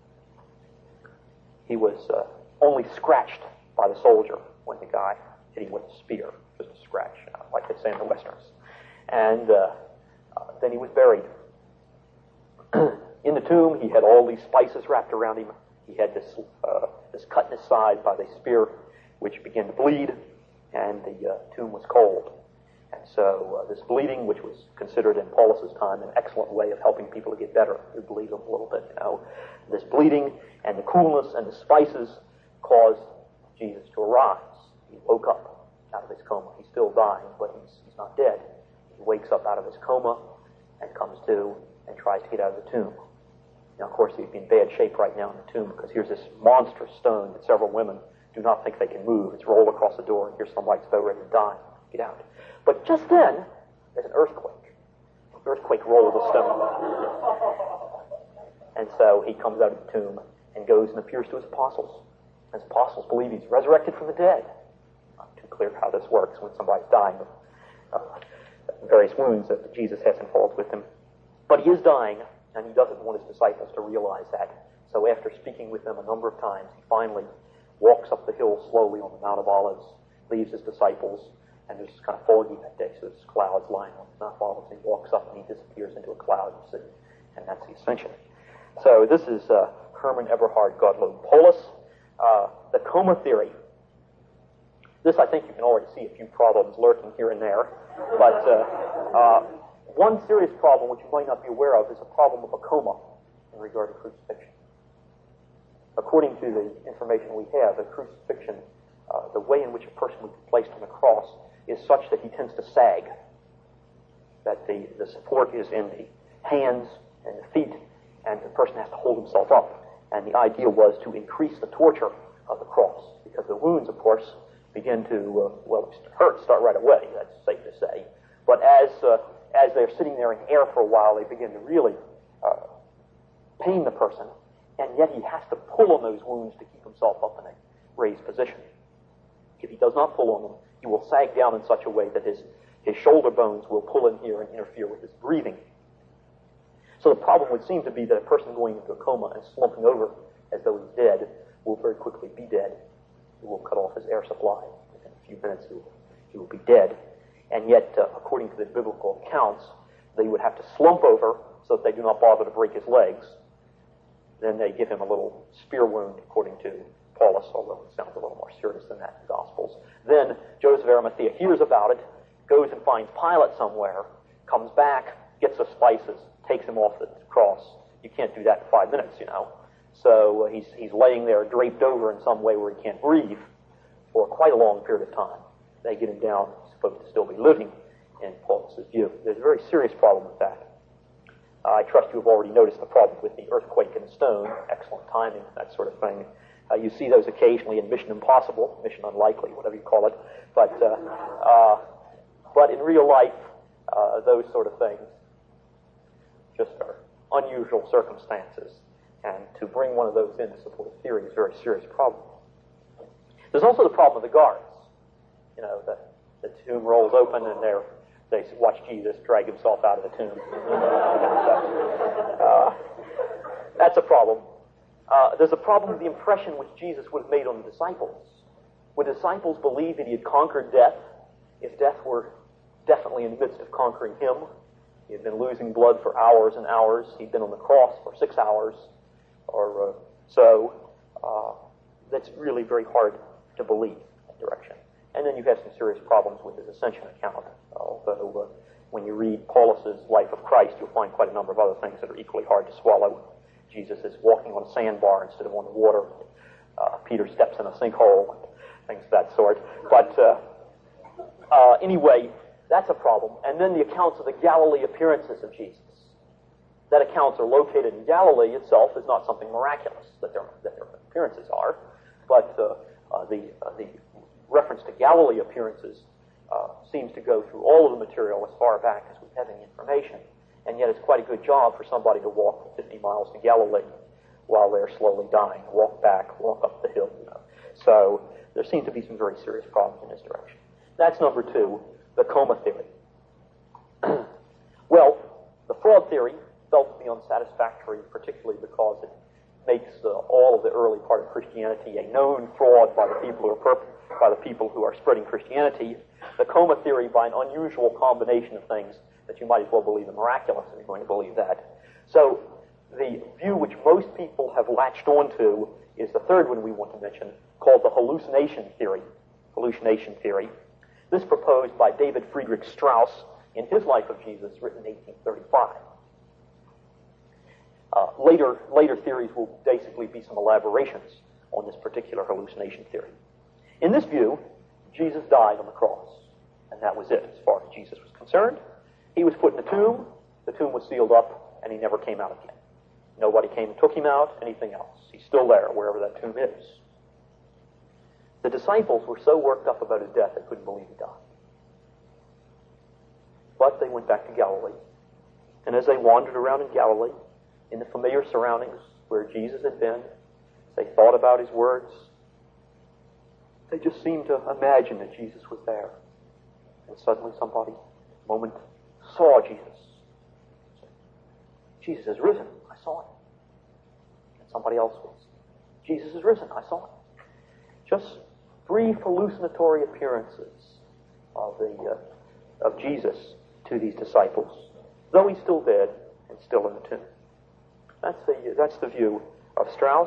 He was uh, only scratched by the soldier when the guy hit him with a spear, just a scratch, uh, like they say in the Westerns. And uh, uh, then he was buried. In the tomb, he had all these spices wrapped around him. He had this uh, this cut in his side by the spear, which began to bleed, and the uh, tomb was cold. And so uh, this bleeding, which was considered in Paulus's time an excellent way of helping people to get better, to bleed them a little bit, you know, this bleeding and the coolness and the spices caused Jesus to arise. He woke up out of his coma. He's still dying, but he's, he's not dead. He wakes up out of his coma and comes to and tries to get out of the tomb. Now, of course, he'd be in bad shape right now in the tomb because here's this monstrous stone that several women do not think they can move. It's rolled across the door, and here's somebody about ready to die. Get out. But just then, there's an earthquake. The earthquake rolls the stone. And so he comes out of the tomb and goes and appears to his apostles. His apostles believe he's resurrected from the dead. Not too clear how this works when somebody's dying of uh, various wounds that Jesus has involved with him. But he is dying, and he doesn't want his disciples to realize that. So after speaking with them a number of times, he finally walks up the hill slowly on the Mount of Olives, leaves his disciples, and it's kind of foggy that day, so there's clouds lying on the Mount of Olives. He walks up and he disappears into a cloud, you see, and that's the ascension. So this is uh, Herman Eberhard Gottlob Paulus. Uh, the coma theory This, I think you can already see a few problems lurking here and there. But uh, uh, one serious problem, which you might not be aware of, is a problem of a coma in regard to crucifixion. According to the information we have, the crucifixion, uh, the way in which a person would be placed on the cross is such that he tends to sag, that the, the support is in the hands and the feet, and the person has to hold himself up. And the idea was to increase the torture of the cross, because the wounds, of course, begin to, uh, well, hurt, start right away, that's safe to say. But as uh, as they're sitting there in air for a while, they begin to really uh, pain the person, and yet he has to pull on those wounds to keep himself up in a raised position. If he does not pull on them, he will sag down in such a way that his, his shoulder bones will pull in here and interfere with his breathing. So the problem would seem to be that a person going into a coma and slumping over as though he's dead will very quickly be dead. It will cut off his air supply. Within a few minutes he will, he will be dead. And yet, uh, according to the biblical accounts, they would have to slump over so that they do not bother to break his legs. Then they give him a little spear wound, according to Paulus, although it sounds a little more serious than that in the Gospels. Then Joseph of Arimathea hears about it, goes and finds Pilate somewhere, comes back, gets the spices, takes him off the cross. You can't do that in five minutes, you know. So uh, he's, he's laying there draped over in some way where he can't breathe for quite a long period of time. They get him down, he's supposed to still be living in Paulus's view. There's a very serious problem with that. Uh, I trust you have already noticed the problem with the earthquake and the stone, excellent timing, that sort of thing. Uh, you see those occasionally in Mission Impossible, Mission Unlikely, whatever you call it. But, uh, uh, but in real life, uh, those sort of things just are unusual circumstances. And to bring one of those in to support a theory is a very serious problem. There's also the problem of the guards. You know, the, the tomb rolls open and they're, they watch Jesus drag himself out of the tomb. uh, that's a problem. Uh, there's a problem with the impression which Jesus would have made on the disciples. Would disciples believe that he had conquered death if death were definitely in the midst of conquering him? He had been losing blood for hours and hours. He'd been on the cross for six hours or uh, so. Uh, that's really very hard to believe that direction. And then you have some serious problems with his ascension account. Although uh, when you read Paulus's Life of Christ, you'll find quite a number of other things that are equally hard to swallow. Jesus is walking on a sandbar instead of on the water. Uh, Peter steps in a sinkhole, things of that sort. But uh, uh, anyway, that's a problem. And then the accounts of the Galilee appearances of Jesus. That accounts are located in Galilee itself is not something miraculous that their, that their appearances are. But uh, uh, the, uh, the reference to Galilee appearances uh, seems to go through all of the material as far back as we have any information. And yet it's quite a good job for somebody to walk fifty miles to Galilee while they're slowly dying. Walk back, walk up the hill, you know. So there seem to be some very serious problems in this direction. That's number two, the coma theory. Well, the fraud theory felt to be unsatisfactory, particularly because it makes uh, all of the early part of Christianity a known fraud by the people who are perp- by the people who are spreading Christianity. The coma theory by an unusual combination of things that you might as well believe in miraculous if you're going to believe that. So the view which most people have latched onto is the third one we want to mention, called the hallucination theory. Hallucination theory. This proposed by David Friedrich Strauss in his Life of Jesus, written in eighteen thirty-five. Uh, later, later theories will basically be some elaborations on this particular hallucination theory. In this view, Jesus died on the cross, and that was it as far as Jesus was concerned. He was put in a tomb, the tomb was sealed up, and he never came out again. Nobody came and took him out, anything else. He's still there, wherever that tomb is. The disciples were so worked up about his death they couldn't believe he died. But they went back to Galilee, and as they wandered around in Galilee, in the familiar surroundings where Jesus had been, they thought about his words. They just seemed to imagine that Jesus was there. And suddenly somebody, a moment, saw Jesus. Jesus is risen. I saw him. And somebody else was. Jesus is risen. I saw him. Just brief hallucinatory appearances of the uh, of Jesus to these disciples, though he's still dead and still in the tomb. That's the that's the view of Strauss.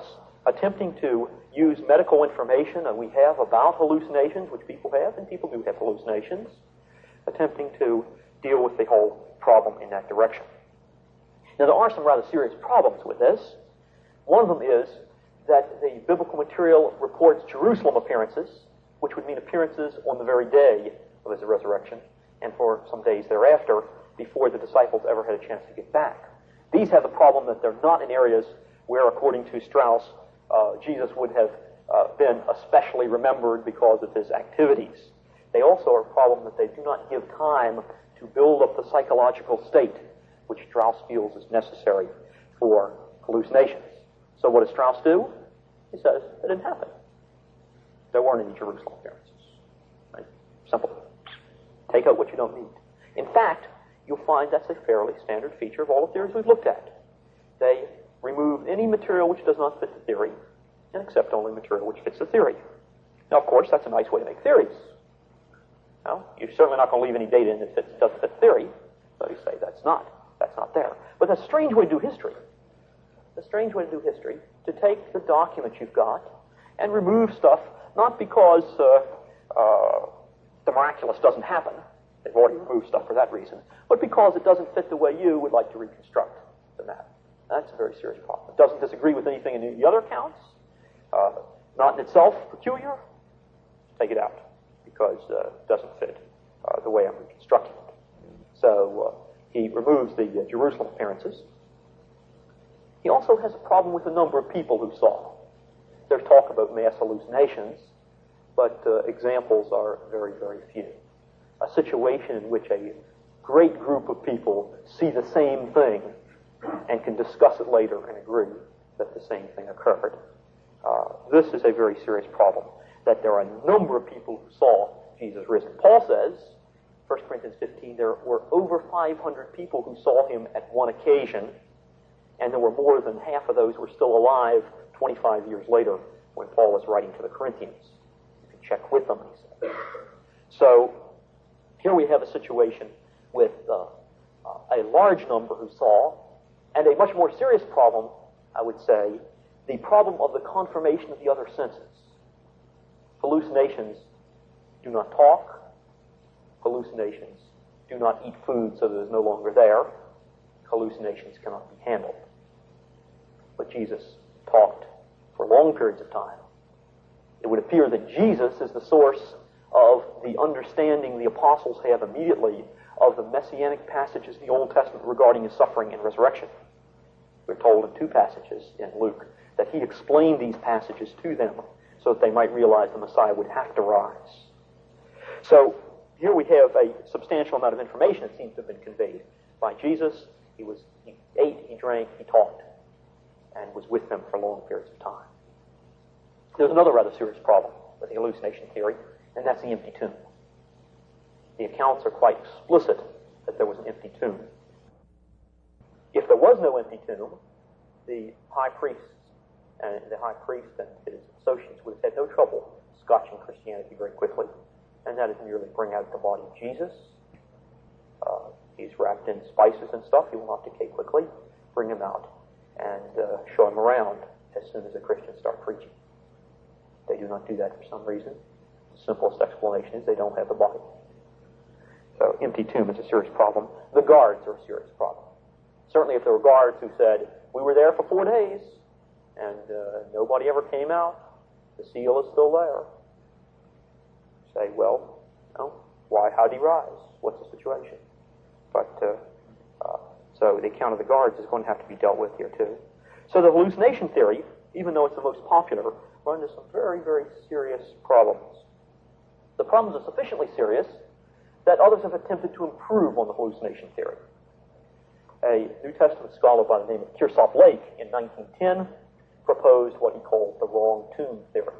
attempting to use medical information that we have about hallucinations, which people have, and people do have hallucinations, attempting to deal with the whole problem in that direction. Now, there are some rather serious problems with this. One of them is that the biblical material reports Jerusalem appearances, which would mean appearances on the very day of his resurrection, and for some days thereafter, before the disciples ever had a chance to get back. These have the problem that they're not in areas where, according to Strauss, uh, Jesus would have uh, been especially remembered because of his activities. They also are a problem that they do not give time to build up the psychological state which Strauss feels is necessary for hallucinations. So what does Strauss do? He says it didn't happen. There weren't any Jerusalem appearances. Right? Simple. Take out what you don't need. In fact, you'll find that's a fairly standard feature of all the theories we've looked at. They remove any material which does not fit the theory and accept only material which fits the theory. Now, of course, that's a nice way to make theories. Now, you're certainly not going to leave any data in that fits, doesn't fit theory, so you say that's not, that's not there. But that's a strange way to do history. It's a strange way to do history, to take the documents you've got and remove stuff, not because uh, uh, the miraculous doesn't happen, they've already removed stuff for that reason, but because it doesn't fit the way you would like to reconstruct the map. That's a very serious problem. It doesn't disagree with anything in the other accounts, uh, not in itself peculiar, take it out, because uh, it doesn't fit uh, the way I'm reconstructing it. So uh, he removes the uh, Jerusalem appearances. He also has a problem with the number of people who saw. There's talk about mass hallucinations, but uh, examples are very, very few. A situation in which a great group of people see the same thing and can discuss it later and agree that the same thing occurred. Uh, this is a very serious problem, that there are a number of people who saw Jesus risen. Paul says, First Corinthians fifteen, there were over five hundred people who saw him at one occasion, and there were more than half of those who were still alive twenty-five years later when Paul was writing to the Corinthians. You can check with them, he said. So, here we have a situation with uh, uh, a large number who saw, and a much more serious problem, I would say, the problem of the confirmation of the other senses. Hallucinations do not talk. Hallucinations do not eat food so that it is no longer there. Hallucinations cannot be handled. But Jesus talked for long periods of time. It would appear that Jesus is the source of the understanding the apostles have immediately of the messianic passages in the Old Testament regarding his suffering and resurrection. We're told in two passages in Luke that he explained these passages to them so that they might realize the Messiah would have to rise. So here we have a substantial amount of information that seems to have been conveyed by Jesus. He was he ate, he drank, he talked, and was with them for long periods of time. There's another rather serious problem with the hallucination theory, and that's the empty tomb. The accounts are quite explicit that there was an empty tomb. If there was no empty tomb, the high priest and the high priest and his associates would have had no trouble scotching Christianity very quickly, and that is merely bring out the body of Jesus. Uh, he's wrapped in spices and stuff. He will not decay quickly. Bring him out and uh, show him around as soon as the Christians start preaching. They do not do that for some reason. The simplest explanation is they don't have the body. So empty tomb is a serious problem. The guards are a serious problem. Certainly if there were guards who said, we were there for four days and uh, nobody ever came out, the seal is still there. Say, well, no, why, how'd he rise? What's the situation? But, uh, uh, so the account of the guards is going to have to be dealt with here too. So the hallucination theory, even though it's the most popular, runs into some very, very serious problems. The problems are sufficiently serious that others have attempted to improve on the hallucination theory. A New Testament scholar by the name of Kiersop Lake in nineteen ten proposed what he called the wrong tomb theory.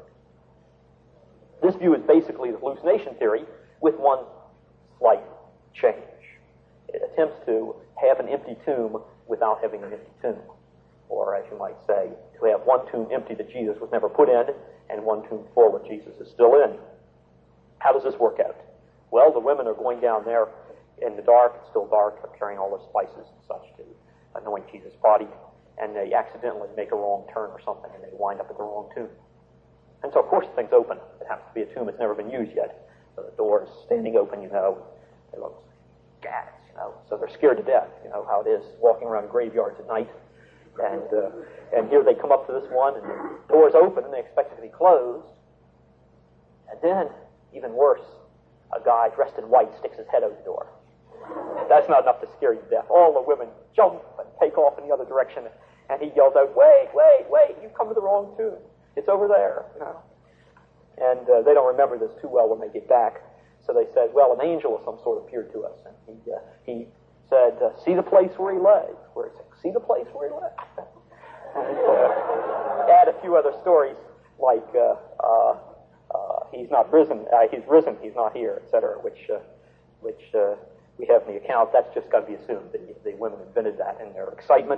This view is basically the hallucination theory with one slight change. It attempts to have an empty tomb without having an empty tomb. Or, as you might say, to have one tomb empty that Jesus was never put in and one tomb full that Jesus is still in. How does this work out? Well, the women are going down there in the dark, it's still dark, they're carrying all their spices and such to anoint Jesus' body. and they accidentally make a wrong turn or something, and they wind up at the wrong tomb. And so, of course, the thing's open. It happens to be a tomb that's never been used yet. So the door is standing open, you know. They look gas, you know. So they're scared to death, you know, how it is walking around graveyards at night. And uh, and here they come up to this one, and the door's open, and they expect it to be closed. And then, even worse, a guy dressed in white sticks his head out the door. That's not enough to scare you to death. All the women jump and take off in the other direction, and he yells out, "Wait, wait, wait! You've come to the wrong tomb. It's over there." You know. And uh, they don't remember this too well when they get back. So they said, "Well, an angel of some sort appeared to us, and he uh, he said, uh, see the place where he lay." Where he said, "See the place where he lay." And uh, add a few other stories like uh, uh, uh, he's not risen, uh, he's risen, he's not here, et cetera, which uh, which uh, we have in the account. That's just got to be assumed. The, the women invented that in their excitement.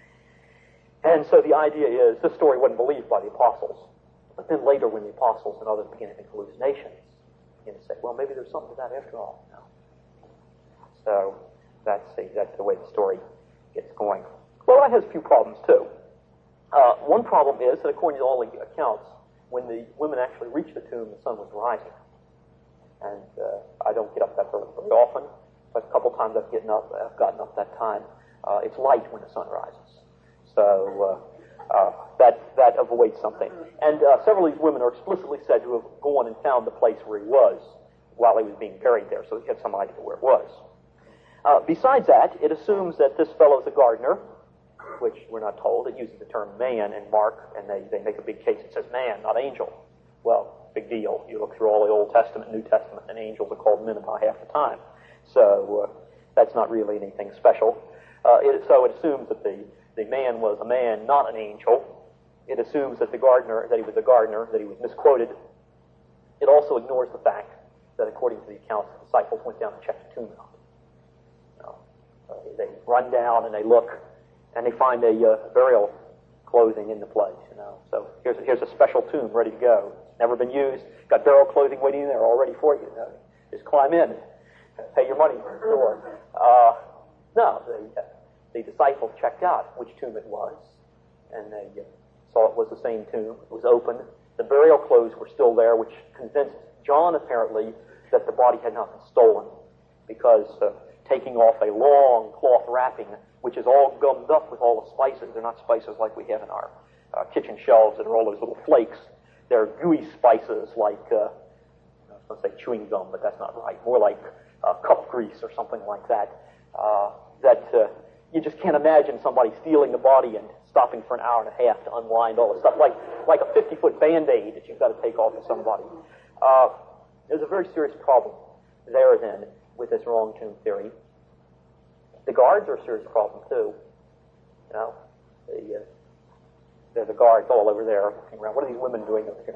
And so the idea is this story wasn't believed by the apostles. But then later, when the apostles and others began having hallucinations, begin to say, well, maybe there's something to that after all. No. So that's the, that's the way the story gets going. Well, that has a few problems, too. Uh, one problem is that, according to all the accounts, when the women actually reached the tomb, the sun was rising. And uh, I don't get up that early very often, but a couple times I've gotten up, I've gotten up that time. Uh, it's light when the sun rises. So uh, uh, that that avoids something. And uh, several of these women are explicitly said to have gone and found the place where he was while he was being buried there, so they had some idea where it was. Uh, besides that, it assumes that this fellow's a gardener, which we're not told. It uses the term man in Mark, and they, they make a big case. It says man, not angel. Well, big deal. You look through all the Old Testament, New Testament, and angels are called men about half the time. So uh, that's not really anything special. Uh, it, so it assumes that the, the man was a man, not an angel. It assumes that the gardener, that he was a gardener, that he was misquoted. It also ignores the fact that, according to the accounts, the disciples went down and checked the tomb out. You know, uh, they run down and they look, and they find a uh, burial clothing in the place. You know, so here's a, here's a special tomb ready to go. Never been used. Got burial clothing waiting there all ready for you. You know? Just climb in, pay your money for the door. Uh, no, the, the disciples checked out which tomb it was, and they uh, saw it was the same tomb. It was open. The burial clothes were still there, which convinced John, apparently, that the body had not been stolen, because uh, taking off a long cloth wrapping, which is all gummed up with all the spices. They're not spices like we have in our uh, kitchen shelves that are all those little flakes. They're gooey spices like, uh, I was going to say chewing gum, but that's not right. More like uh, cup grease or something like that. Uh, that uh, you just can't imagine somebody stealing the body and stopping for an hour and a half to unwind all the stuff, like like a fifty-foot Band-Aid that you've got to take off of somebody. Uh, there's a very serious problem there then with this wrong tomb theory. The guards are a serious problem too. You know, the, uh, there's the guards all over there looking around. What are these women doing over here?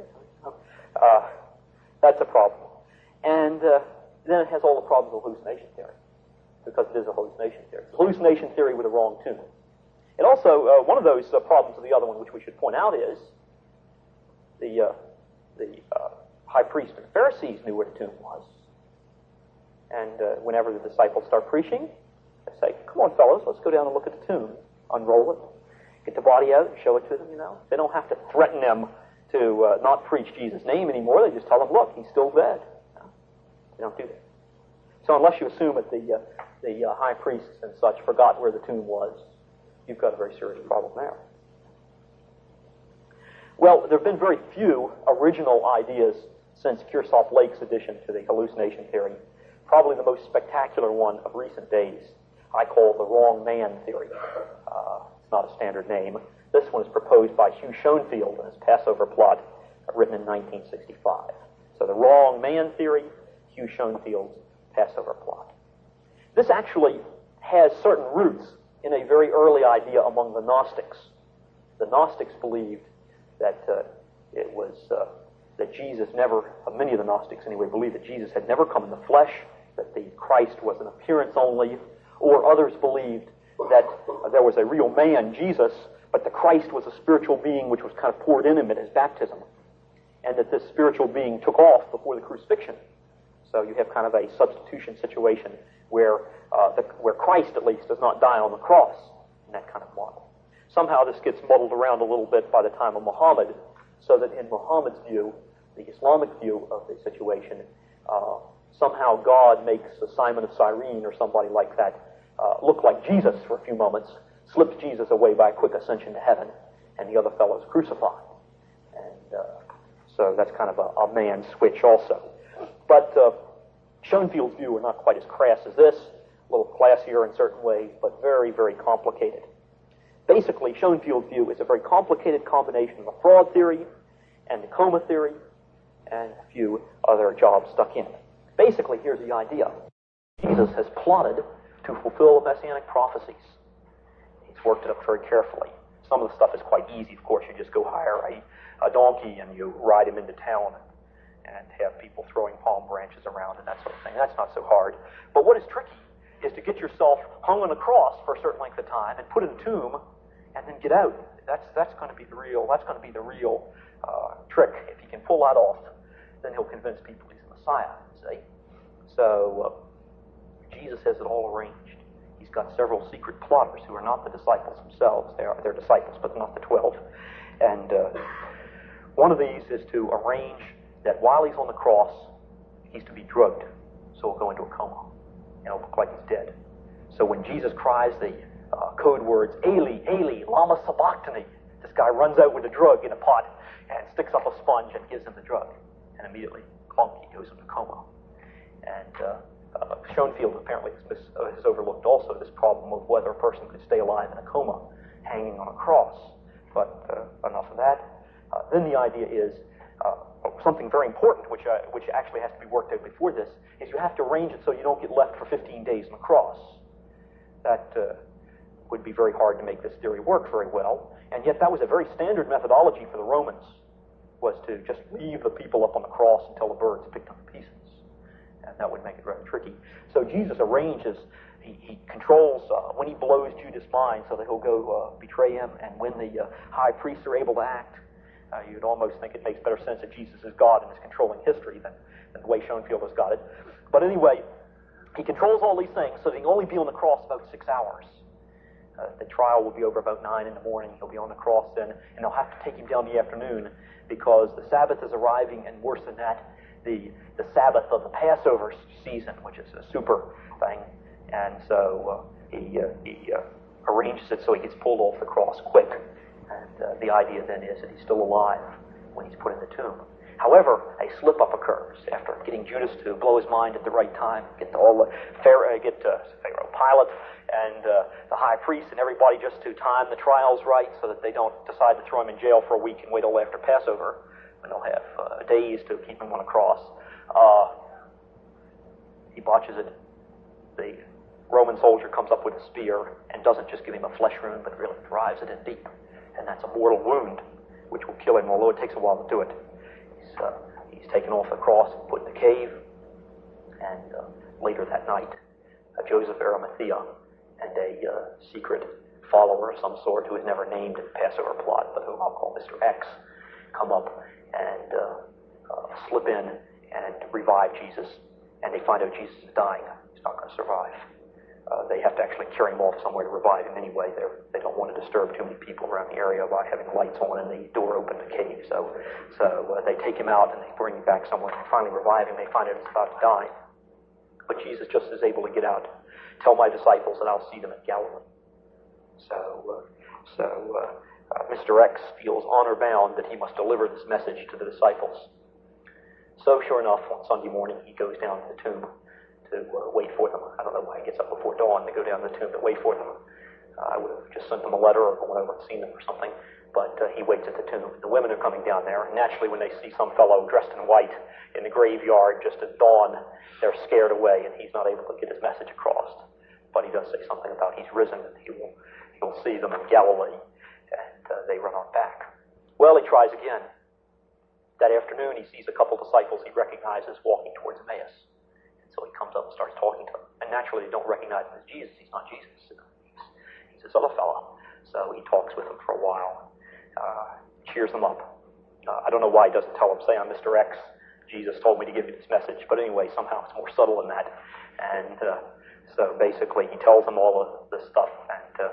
Uh, that's a problem. And uh, then it has all the problems of hallucination theory, because it is a hallucination theory. It's a hallucination theory with a wrong tomb. And also, uh, one of those uh, problems of the other one, which we should point out, is the uh, the uh, high priest and Pharisees knew where the tomb was. And uh, whenever the disciples start preaching, they say, "Come on, fellows, let's go down and look at the tomb, unroll it, get the body out, and show it to them." You know, they don't have to threaten them to uh, not preach Jesus' name anymore. They just tell them, "Look, he's still dead." No, they don't do that. So unless you assume that the uh, the uh, high priests and such forgot where the tomb was, you've got a very serious problem there. Well, there have been very few original ideas since Kirsoff Lake's addition to the hallucination theory. Probably the most spectacular one of recent days I call the wrong man theory. Uh, it's not a standard name. This one is proposed by Hugh Schoenfield in his Passover plot, written in nineteen sixty-five. So the wrong man theory, Hugh Schoenfield's Passover plot. This actually has certain roots in a very early idea among the Gnostics. The Gnostics believed that uh, it was uh, that Jesus never, uh, many of the Gnostics anyway, believed that Jesus had never come in the flesh, that the Christ was an appearance only, or others believed that uh, there was a real man, Jesus, but the Christ was a spiritual being which was kind of poured in him at his baptism, and that this spiritual being took off before the crucifixion. So you have kind of a substitution situation where uh, the, where Christ, at least, does not die on the cross in that kind of model. somehow this gets muddled around a little bit by the time of Muhammad, so that in Muhammad's view, the Islamic view of the situation, uh, somehow God makes Simon of Cyrene or somebody like that uh, look like Jesus for a few moments, slips Jesus away by a quick ascension to heaven, and the other fellow's crucified. And uh, so that's kind of a, a man switch also. But uh, Schoenfield's view are not quite as crass as this, a little classier in certain ways, but very, very complicated. Basically, Schoenfield's view is a very complicated combination of the fraud theory and the coma theory and a few other jobs stuck in. Basically, here's the idea. Jesus has plotted to fulfill the messianic prophecies. He's worked it up very carefully. Some of the stuff is quite easy, of course. You just go hire a, a donkey and you ride him into town and have people throwing palm branches around and that sort of thing. That's not so hard. But what is tricky is to get yourself hung on a cross for a certain length of time and put in a tomb and then get out. That's that's going to be the real. That's going to be the real uh, trick. If he can pull that off, then he'll convince people he's the Messiah. See, so uh, Jesus has it all arranged. He's got several secret plotters who are not the disciples themselves. They are they're disciples, but not the twelve. And uh, one of these is to arrange that while he's on the cross, he's to be drugged, so he'll go into a coma and it'll look like he's dead. So when Jesus cries the uh, code words, Eli, Eli, lama sabachthani, this guy runs out with a drug in a pot and sticks up a sponge and gives him the drug. And immediately, clunk, he goes into coma. And uh, uh, Schoenfield apparently has, mis- uh, has overlooked also this problem of whether a person could stay alive in a coma, hanging on a cross. But uh, enough of that. Uh, then the idea is uh, something very important, which uh, which actually has to be worked out before this, is you have to arrange it so you don't get left for fifteen days on the cross. That uh, would be very hard to make this theory work very well, and yet that was a very standard methodology for the Romans, was to just leave the people up on the cross until the birds picked up the pieces, and that would make it rather tricky. So Jesus arranges, he, he controls uh, when he blows Judas' mind so that he'll go uh, betray him, and when the uh, high priests are able to act, Uh, you'd almost think it makes better sense that Jesus is God and is controlling history than, than the way Schoenfield has got it. But anyway, he controls all these things so that he can only be on the cross about six hours. Uh, the trial will be over about nine in the morning. He'll be on the cross then, and they'll have to take him down in the afternoon because the Sabbath is arriving, and worse than that, the, the Sabbath of the Passover season, which is a super thing. And so uh, he, uh, he uh, arranges it so he gets pulled off the cross quick. And uh, the idea then is that he's still alive when he's put in the tomb. However, a slip-up occurs after getting Judas to blow his mind at the right time, get all the Pharaoh, get uh, Pharaoh Pilate and uh, the high priest and everybody just to time the trials right so that they don't decide to throw him in jail for a week and wait till after Passover, and they'll have uh, days to keep him on a cross. Uh, he botches it. The Roman soldier comes up with a spear and doesn't just give him a flesh wound, but really drives it in deep. And that's a mortal wound, which will kill him, although it takes a while to do it. He's, uh, he's taken off the cross and put in the cave. And uh, later that night, uh, Joseph Arimathea and a uh, secret follower of some sort who is never named in the Passover plot, but whom I'll call Mister X, come up and uh, uh, slip in and revive Jesus. And they find out Jesus is dying. He's not going to survive. Uh, they have to actually carry him off somewhere to revive him anyway. They're, they don't want to disturb too many people around the area by having lights on and the door open to the cave. So, so uh, they take him out and they bring him back somewhere and finally revive him. They find out he's about to die. But Jesus just is able to get out. Tell my disciples that I'll see them at Galilee. So, uh, so uh, uh, Mister X feels honor bound that he must deliver this message to the disciples. So sure enough, on Sunday morning, he goes down to the tomb to uh, wait for them. I don't know why he gets up before dawn to go down to the tomb to wait for them. Uh, I would have just sent them a letter or gone over and seen them or something, but uh, he waits at the tomb. The women are coming down there, and naturally when they see some fellow dressed in white in the graveyard just at dawn, they're scared away, and he's not able to get his message across. But he does say something about he's risen, and he will he'll see them in Galilee, and uh, they run on back. Well, he tries again. That afternoon, he sees a couple disciples he recognizes walking towards Emmaus. So he comes up and starts talking to them. And naturally, they don't recognize him as Jesus. He's not Jesus. He's, he's this other fellow. So he talks with them for a while, uh, cheers them up. Uh, I don't know why he doesn't tell them, say, I'm Mister X. Jesus told me to give you this message. But anyway, somehow it's more subtle than that. And uh, so basically, he tells them all of this stuff. And uh,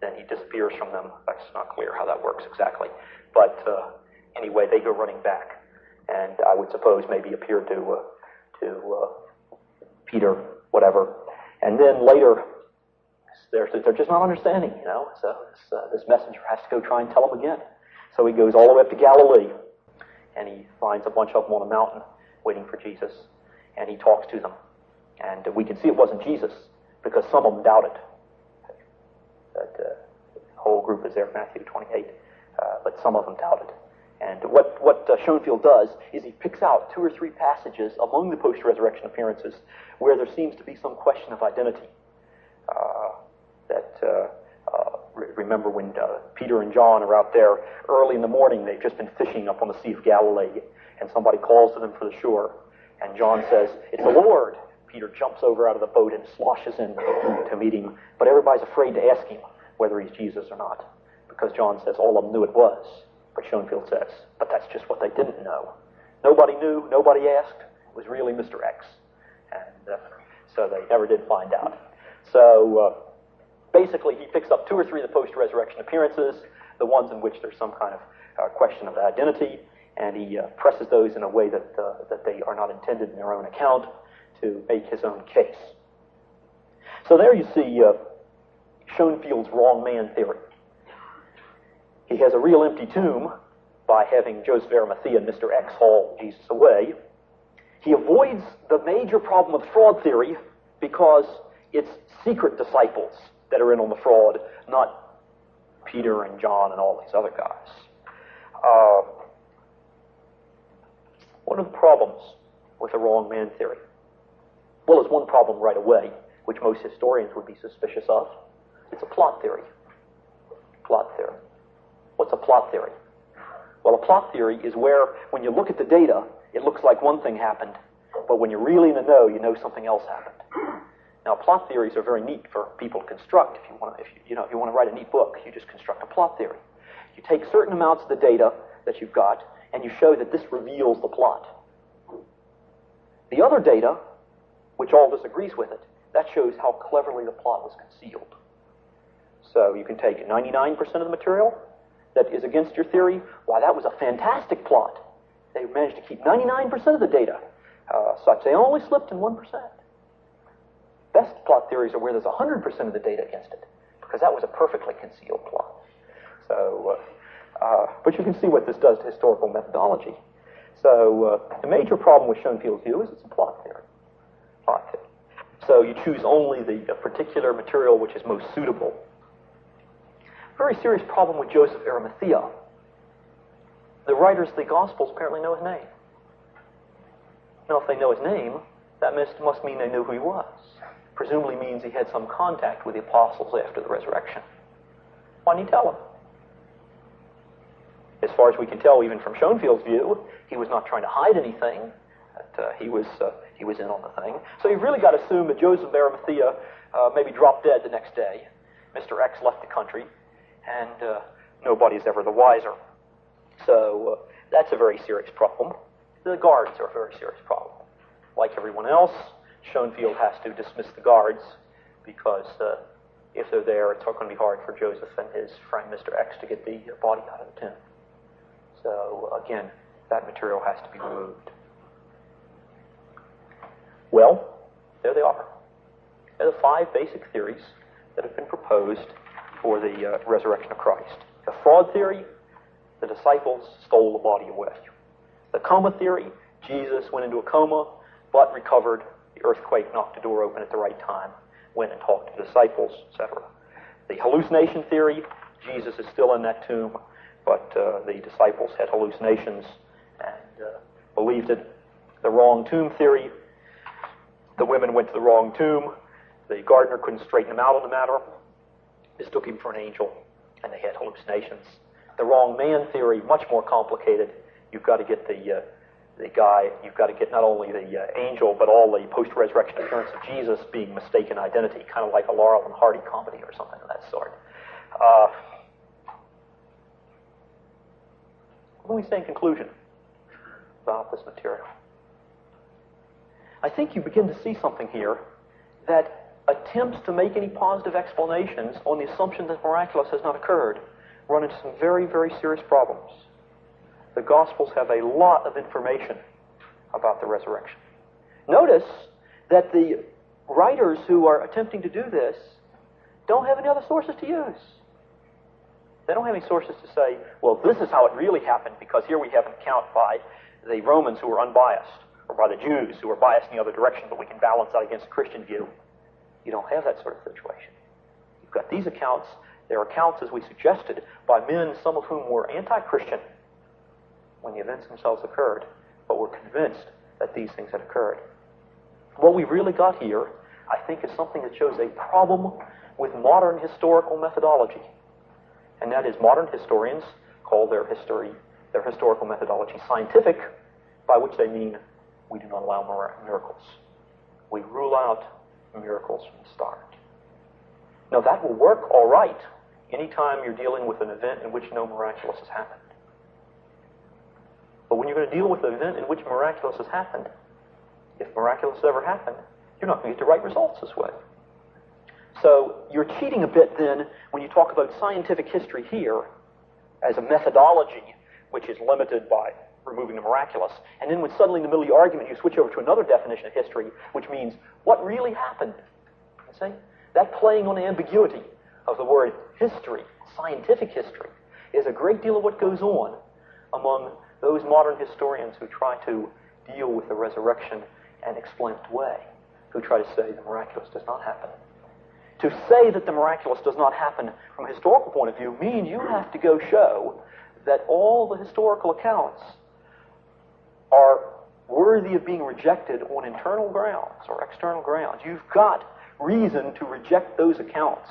then he disappears from them. It's not clear how that works exactly. But uh, anyway, they go running back, and I would suppose maybe appear to uh, to uh, Peter, whatever. And then later, they're, they're just not understanding, you know. So this, uh, this messenger has to go try and tell them again. So he goes all the way up to Galilee, and he finds a bunch of them on a mountain waiting for Jesus, and he talks to them. And we can see it wasn't Jesus, because some of them doubted. That uh, the whole group is there, Matthew twenty-eight, uh, but some of them doubted. And what, what uh, Schoenfield does is he picks out two or three passages among the post-resurrection appearances where there seems to be some question of identity. Uh, that uh, uh, re- remember when uh, Peter and John are out there early in the morning, they've just been fishing up on the Sea of Galilee, and somebody calls to them for the shore, and John says, "It's the Lord." Peter jumps over out of the boat and sloshes in to meet him, but everybody's afraid to ask him whether he's Jesus or not, because John says all of them knew it was, but Schoenfield says, but that's just what they didn't know. Nobody knew, nobody asked, it was really Mister X, and uh, so they never did find out. So uh, basically he picks up two or three of the post-resurrection appearances, the ones in which there's some kind of uh, question of identity, and he uh, presses those in a way that, uh, that they are not intended in their own account, to make his own case. So there you see uh, Schoenfield's wrong man theory. He has a real empty tomb by having Joseph Arimathea and Mister X haul Jesus away. He avoids the major problem of fraud theory because it's secret disciples that are in on the fraud, not Peter and John and all these other guys. Uh, what are the problems with the wrong man theory? Well, there's one problem right away, which most historians would be suspicious of. It's a plot theory. Plot theory. What's a plot theory? Well, a plot theory is where, when you look at the data, it looks like one thing happened, but when you're really in the know, you know something else happened. Now, plot theories are very neat for people to construct. If you want to, if you, you know, if you want to write a neat book, you just construct a plot theory. You take certain amounts of the data that you've got, and you show that this reveals the plot. The other data, which all disagrees with it, that shows how cleverly the plot was concealed. So you can take ninety-nine percent of the material that is against your theory. Why, that was a fantastic plot. They managed to keep ninety-nine percent of the data uh, such. They only slipped in one percent. Best plot theories are where there's one hundred percent of the data against it, because that was a perfectly concealed plot. So, uh, uh, but you can see what this does to historical methodology. So uh, the major problem with Schoenfield's view is it's a plot theory. Plot theory. So you choose only the uh, particular material which is most suitable. Very serious problem with Joseph Arimathea. The writers of the Gospels apparently know his name. Now, if they know his name, that must, must mean they knew who he was. Presumably means he had some contact with the apostles after the resurrection. Why didn't he tell them? As far as we can tell, even from Schoenfield's view, he was not trying to hide anything. That, uh, he was uh, he was in on the thing. So you've really got to assume that Joseph of Arimathea uh, maybe dropped dead the next day. Mister X left the country, and uh, nobody's ever the wiser. So uh, that's a very serious problem. The guards are a very serious problem. Like everyone else, Schoenfield has to dismiss the guards because uh, if they're there, it's not going to be hard for Joseph and his friend Mister X to get the body out of the tomb. So again, that material has to be removed. Well, there they are. There are the five basic theories that have been proposed for the uh, resurrection of Christ. The fraud theory, the disciples stole the body away. The coma theory, Jesus went into a coma, but recovered. The earthquake knocked the door open at the right time, went and talked to the disciples, et cetera. The hallucination theory, Jesus is still in that tomb, but uh, the disciples had hallucinations and uh, believed it. The wrong tomb theory, the women went to the wrong tomb. The gardener couldn't straighten them out on the matter. Mistook him for an angel, and they had hallucinations. The wrong man theory, much more complicated. You've got to get the uh, the guy, you've got to get not only the uh, angel, but all the post-resurrection appearance of Jesus being mistaken identity, kind of like a Laurel and Hardy comedy or something of that sort. Uh, what do we say in conclusion about this material? I think you begin to see something here that attempts to make any positive explanations on the assumption that the miraculous has not occurred run into some very, very serious problems. The Gospels have a lot of information about the resurrection. Notice that the writers who are attempting to do this don't have any other sources to use. They don't have any sources to say, well, this is how it really happened, because here we have an account by the Romans who were unbiased, or by the Jews who were biased in the other direction, but we can balance that against the Christian view. You don't have that sort of situation. You've got these accounts. They're accounts, as we suggested, by men, some of whom were anti-Christian when the events themselves occurred, but were convinced that these things had occurred. What we really got here, I think, is something that shows a problem with modern historical methodology. And that is, modern historians call their history, their historical methodology scientific, by which they mean we do not allow miracles. We rule out miracles from the start. Now, that will work all right anytime you're dealing with an event in which no miraculous has happened. But when you're going to deal with an event in which miraculous has happened, if miraculous has ever happened, you're not going to get the right results this way. So you're cheating a bit then when you talk about scientific history here as a methodology which is limited by removing the miraculous. And then when suddenly in the middle of the argument you switch over to another definition of history, which means what really happened. You see? That playing on the ambiguity of the word history, scientific history, is a great deal of what goes on among those modern historians who try to deal with the resurrection and explain it away, who try to say the miraculous does not happen. To say that the miraculous does not happen from a historical point of view means you have to go show that all the historical accounts are worthy of being rejected on internal grounds or external grounds. You've got reason to reject those accounts.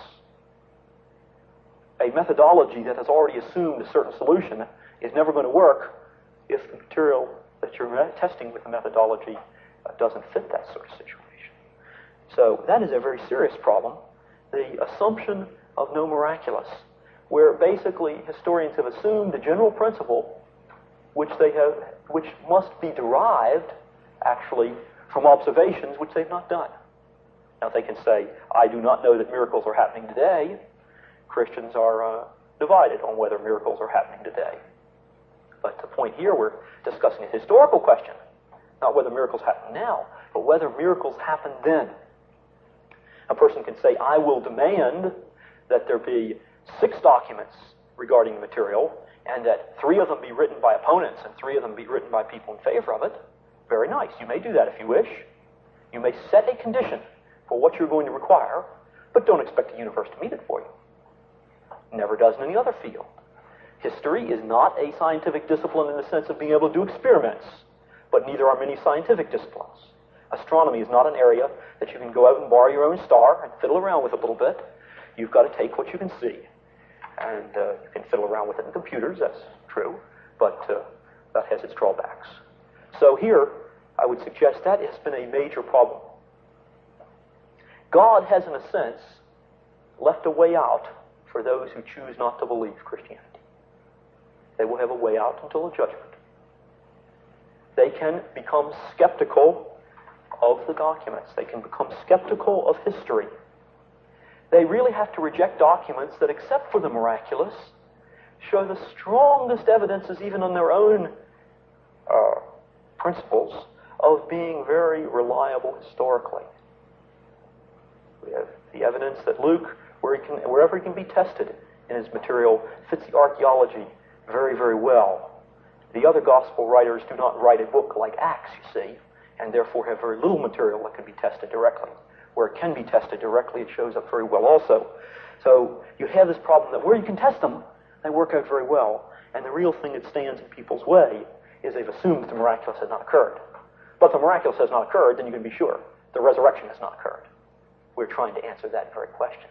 A methodology that has already assumed a certain solution is never going to work if the material that you're testing with the methodology uh, doesn't fit that sort of situation. So that is a very serious problem. The assumption of no miraculous, where basically historians have assumed a general principle which they have, which must be derived actually from observations which they've not done. Now they can say, I do not know that miracles are happening today. Christians are uh, divided on whether miracles are happening today. But the point here, we're discussing a historical question, not whether miracles happen now, but whether miracles happened then. A person can say, I will demand that there be six documents regarding the material, and that three of them be written by opponents and three of them be written by people in favor of it. Very nice. You may do that if you wish. You may set a condition for what you're going to require, but don't expect the universe to meet it for you. Never does in any other field. History is not a scientific discipline in the sense of being able to do experiments, but neither are many scientific disciplines. Astronomy is not an area that you can go out and borrow your own star and fiddle around with a little bit. You've got to take what you can see. And uh, you can fiddle around with it in computers, that's true, but uh, that has its drawbacks. So here, I would suggest that has been a major problem. God has, in a sense, left a way out for those who choose not to believe Christianity. They will have a way out until the judgment. They can become skeptical of the documents. They can become skeptical of history. They really have to reject documents that, except for the miraculous, show the strongest evidences, even on their own uh, principles, of being very reliable historically. We have the evidence that Luke, where he can, wherever he can be tested in his material, fits the archaeology very, very well. The other gospel writers do not write a book like Acts, you see, and therefore have very little material that can be tested directly. Where it can be tested directly, it shows up very well also. So you have this problem that where you can test them, they work out very well. And the real thing that stands in people's way is they've assumed that the miraculous has not occurred. But if the miraculous has not occurred, then you can be sure the resurrection has not occurred. We're trying to answer that very question.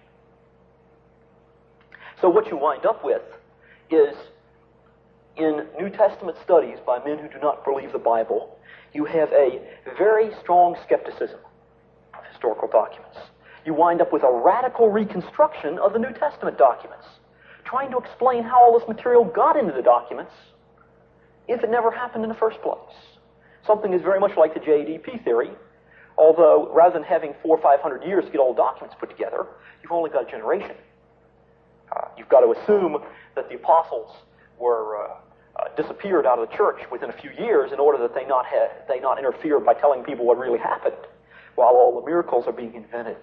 So what you wind up with is, in New Testament studies by men who do not believe the Bible, you have a very strong skepticism of historical documents. You wind up with a radical reconstruction of the New Testament documents, trying to explain how all this material got into the documents if it never happened in the first place. Something is very much like the J D P theory, Although, rather than having four or five hundred years to get all the documents put together, you've only got a generation. Uh, you've got to assume that the apostles were uh, uh, disappeared out of the church within a few years in order that they not ha- they not interfere by telling people what really happened, while all the miracles are being invented.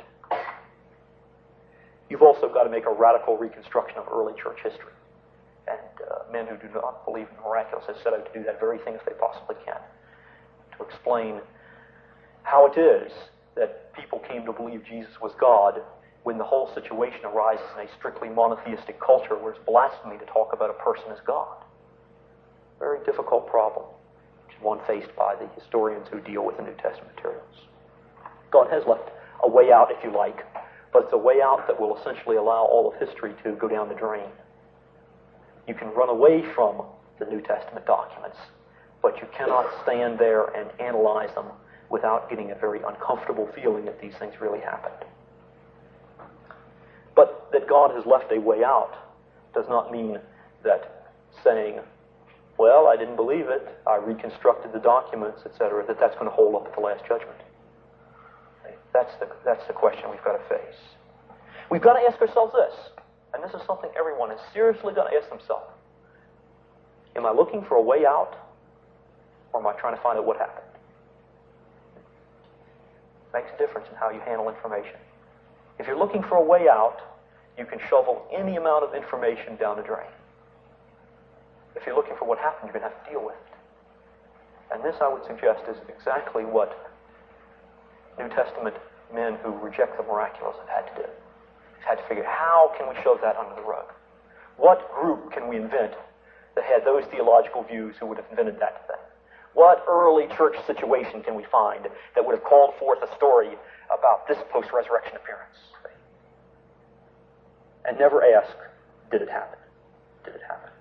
You've also got to make a radical reconstruction of early church history. And uh, men who do not believe in the miraculous have set out to do that very thing if they possibly can, to explain how it is that people came to believe Jesus was God when the whole situation arises in a strictly monotheistic culture where it's blasphemy to talk about a person as God. Very difficult problem, which is one faced by the historians who deal with the New Testament materials. God has left a way out, if you like, but it's a way out that will essentially allow all of history to go down the drain. You can run away from the New Testament documents, but you cannot stand there and analyze them without getting a very uncomfortable feeling that these things really happened. But that God has left a way out does not mean that saying, well, I didn't believe it, I reconstructed the documents, et cetera, that that's going to hold up at the Last Judgment. That's the, that's the question we've got to face. We've got to ask ourselves this, and this is something everyone is seriously going to ask themselves. Am I looking for a way out, or am I trying to find out what happened? Makes a difference in how you handle information. If you're looking for a way out, you can shovel any amount of information down the drain. If you're looking for what happened, you're going to have to deal with it. And this, I would suggest, is exactly what New Testament men who reject the miraculous have had to do. They've had to figure, how can we shove that under the rug? What group can we invent that had those theological views who would have invented that thing? What early church situation can we find that would have called forth a story about this post-resurrection appearance? And never ask, did it happen? Did it happen?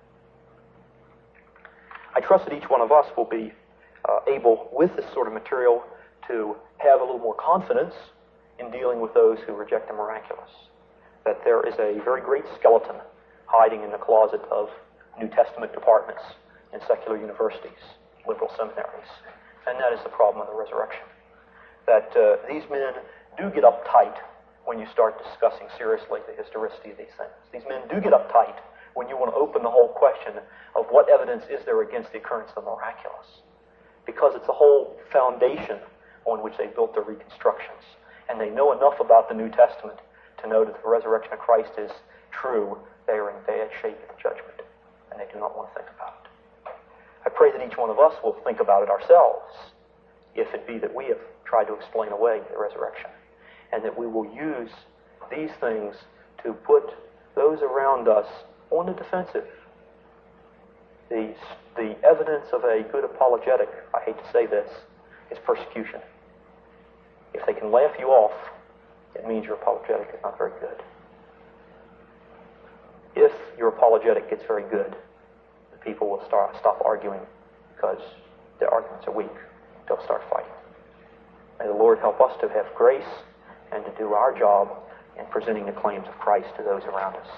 I trust that each one of us will be uh, able, with this sort of material, to have a little more confidence in dealing with those who reject the miraculous. That there is a very great skeleton hiding in the closet of New Testament departments in secular universities, liberal seminaries. And that is the problem of the resurrection. That uh, these men do get uptight when you start discussing seriously the historicity of these things. These men do get uptight when you want to open the whole question of what evidence is there against the occurrence of the miraculous. Because it's the whole foundation on which they built their reconstructions. And they know enough about the New Testament to know that the resurrection of Christ is true. They are in bad shape at the judgment, and they do not want to think about it. I pray that each one of us will think about it ourselves, if it be that we have tried to explain away the resurrection, and that we will use these things to put those around us on the defensive. The, the evidence of a good apologetic, I hate to say this, is persecution. If they can laugh you off, it means your apologetic is not very good. If your apologetic gets very good, the people will start stop arguing because their arguments are weak. They'll start fighting. May the Lord help us to have grace and to do our job in presenting the claims of Christ to those around us.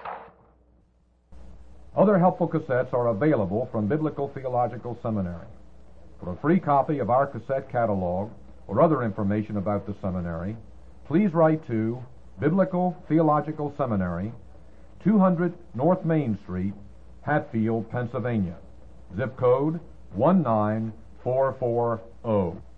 Other helpful cassettes are available from Biblical Theological Seminary. For a free copy of our cassette catalog or other information about the seminary, please write to Biblical Theological Seminary, two hundred North Main Street, Hatfield, Pennsylvania. Zip code one nine four four zero.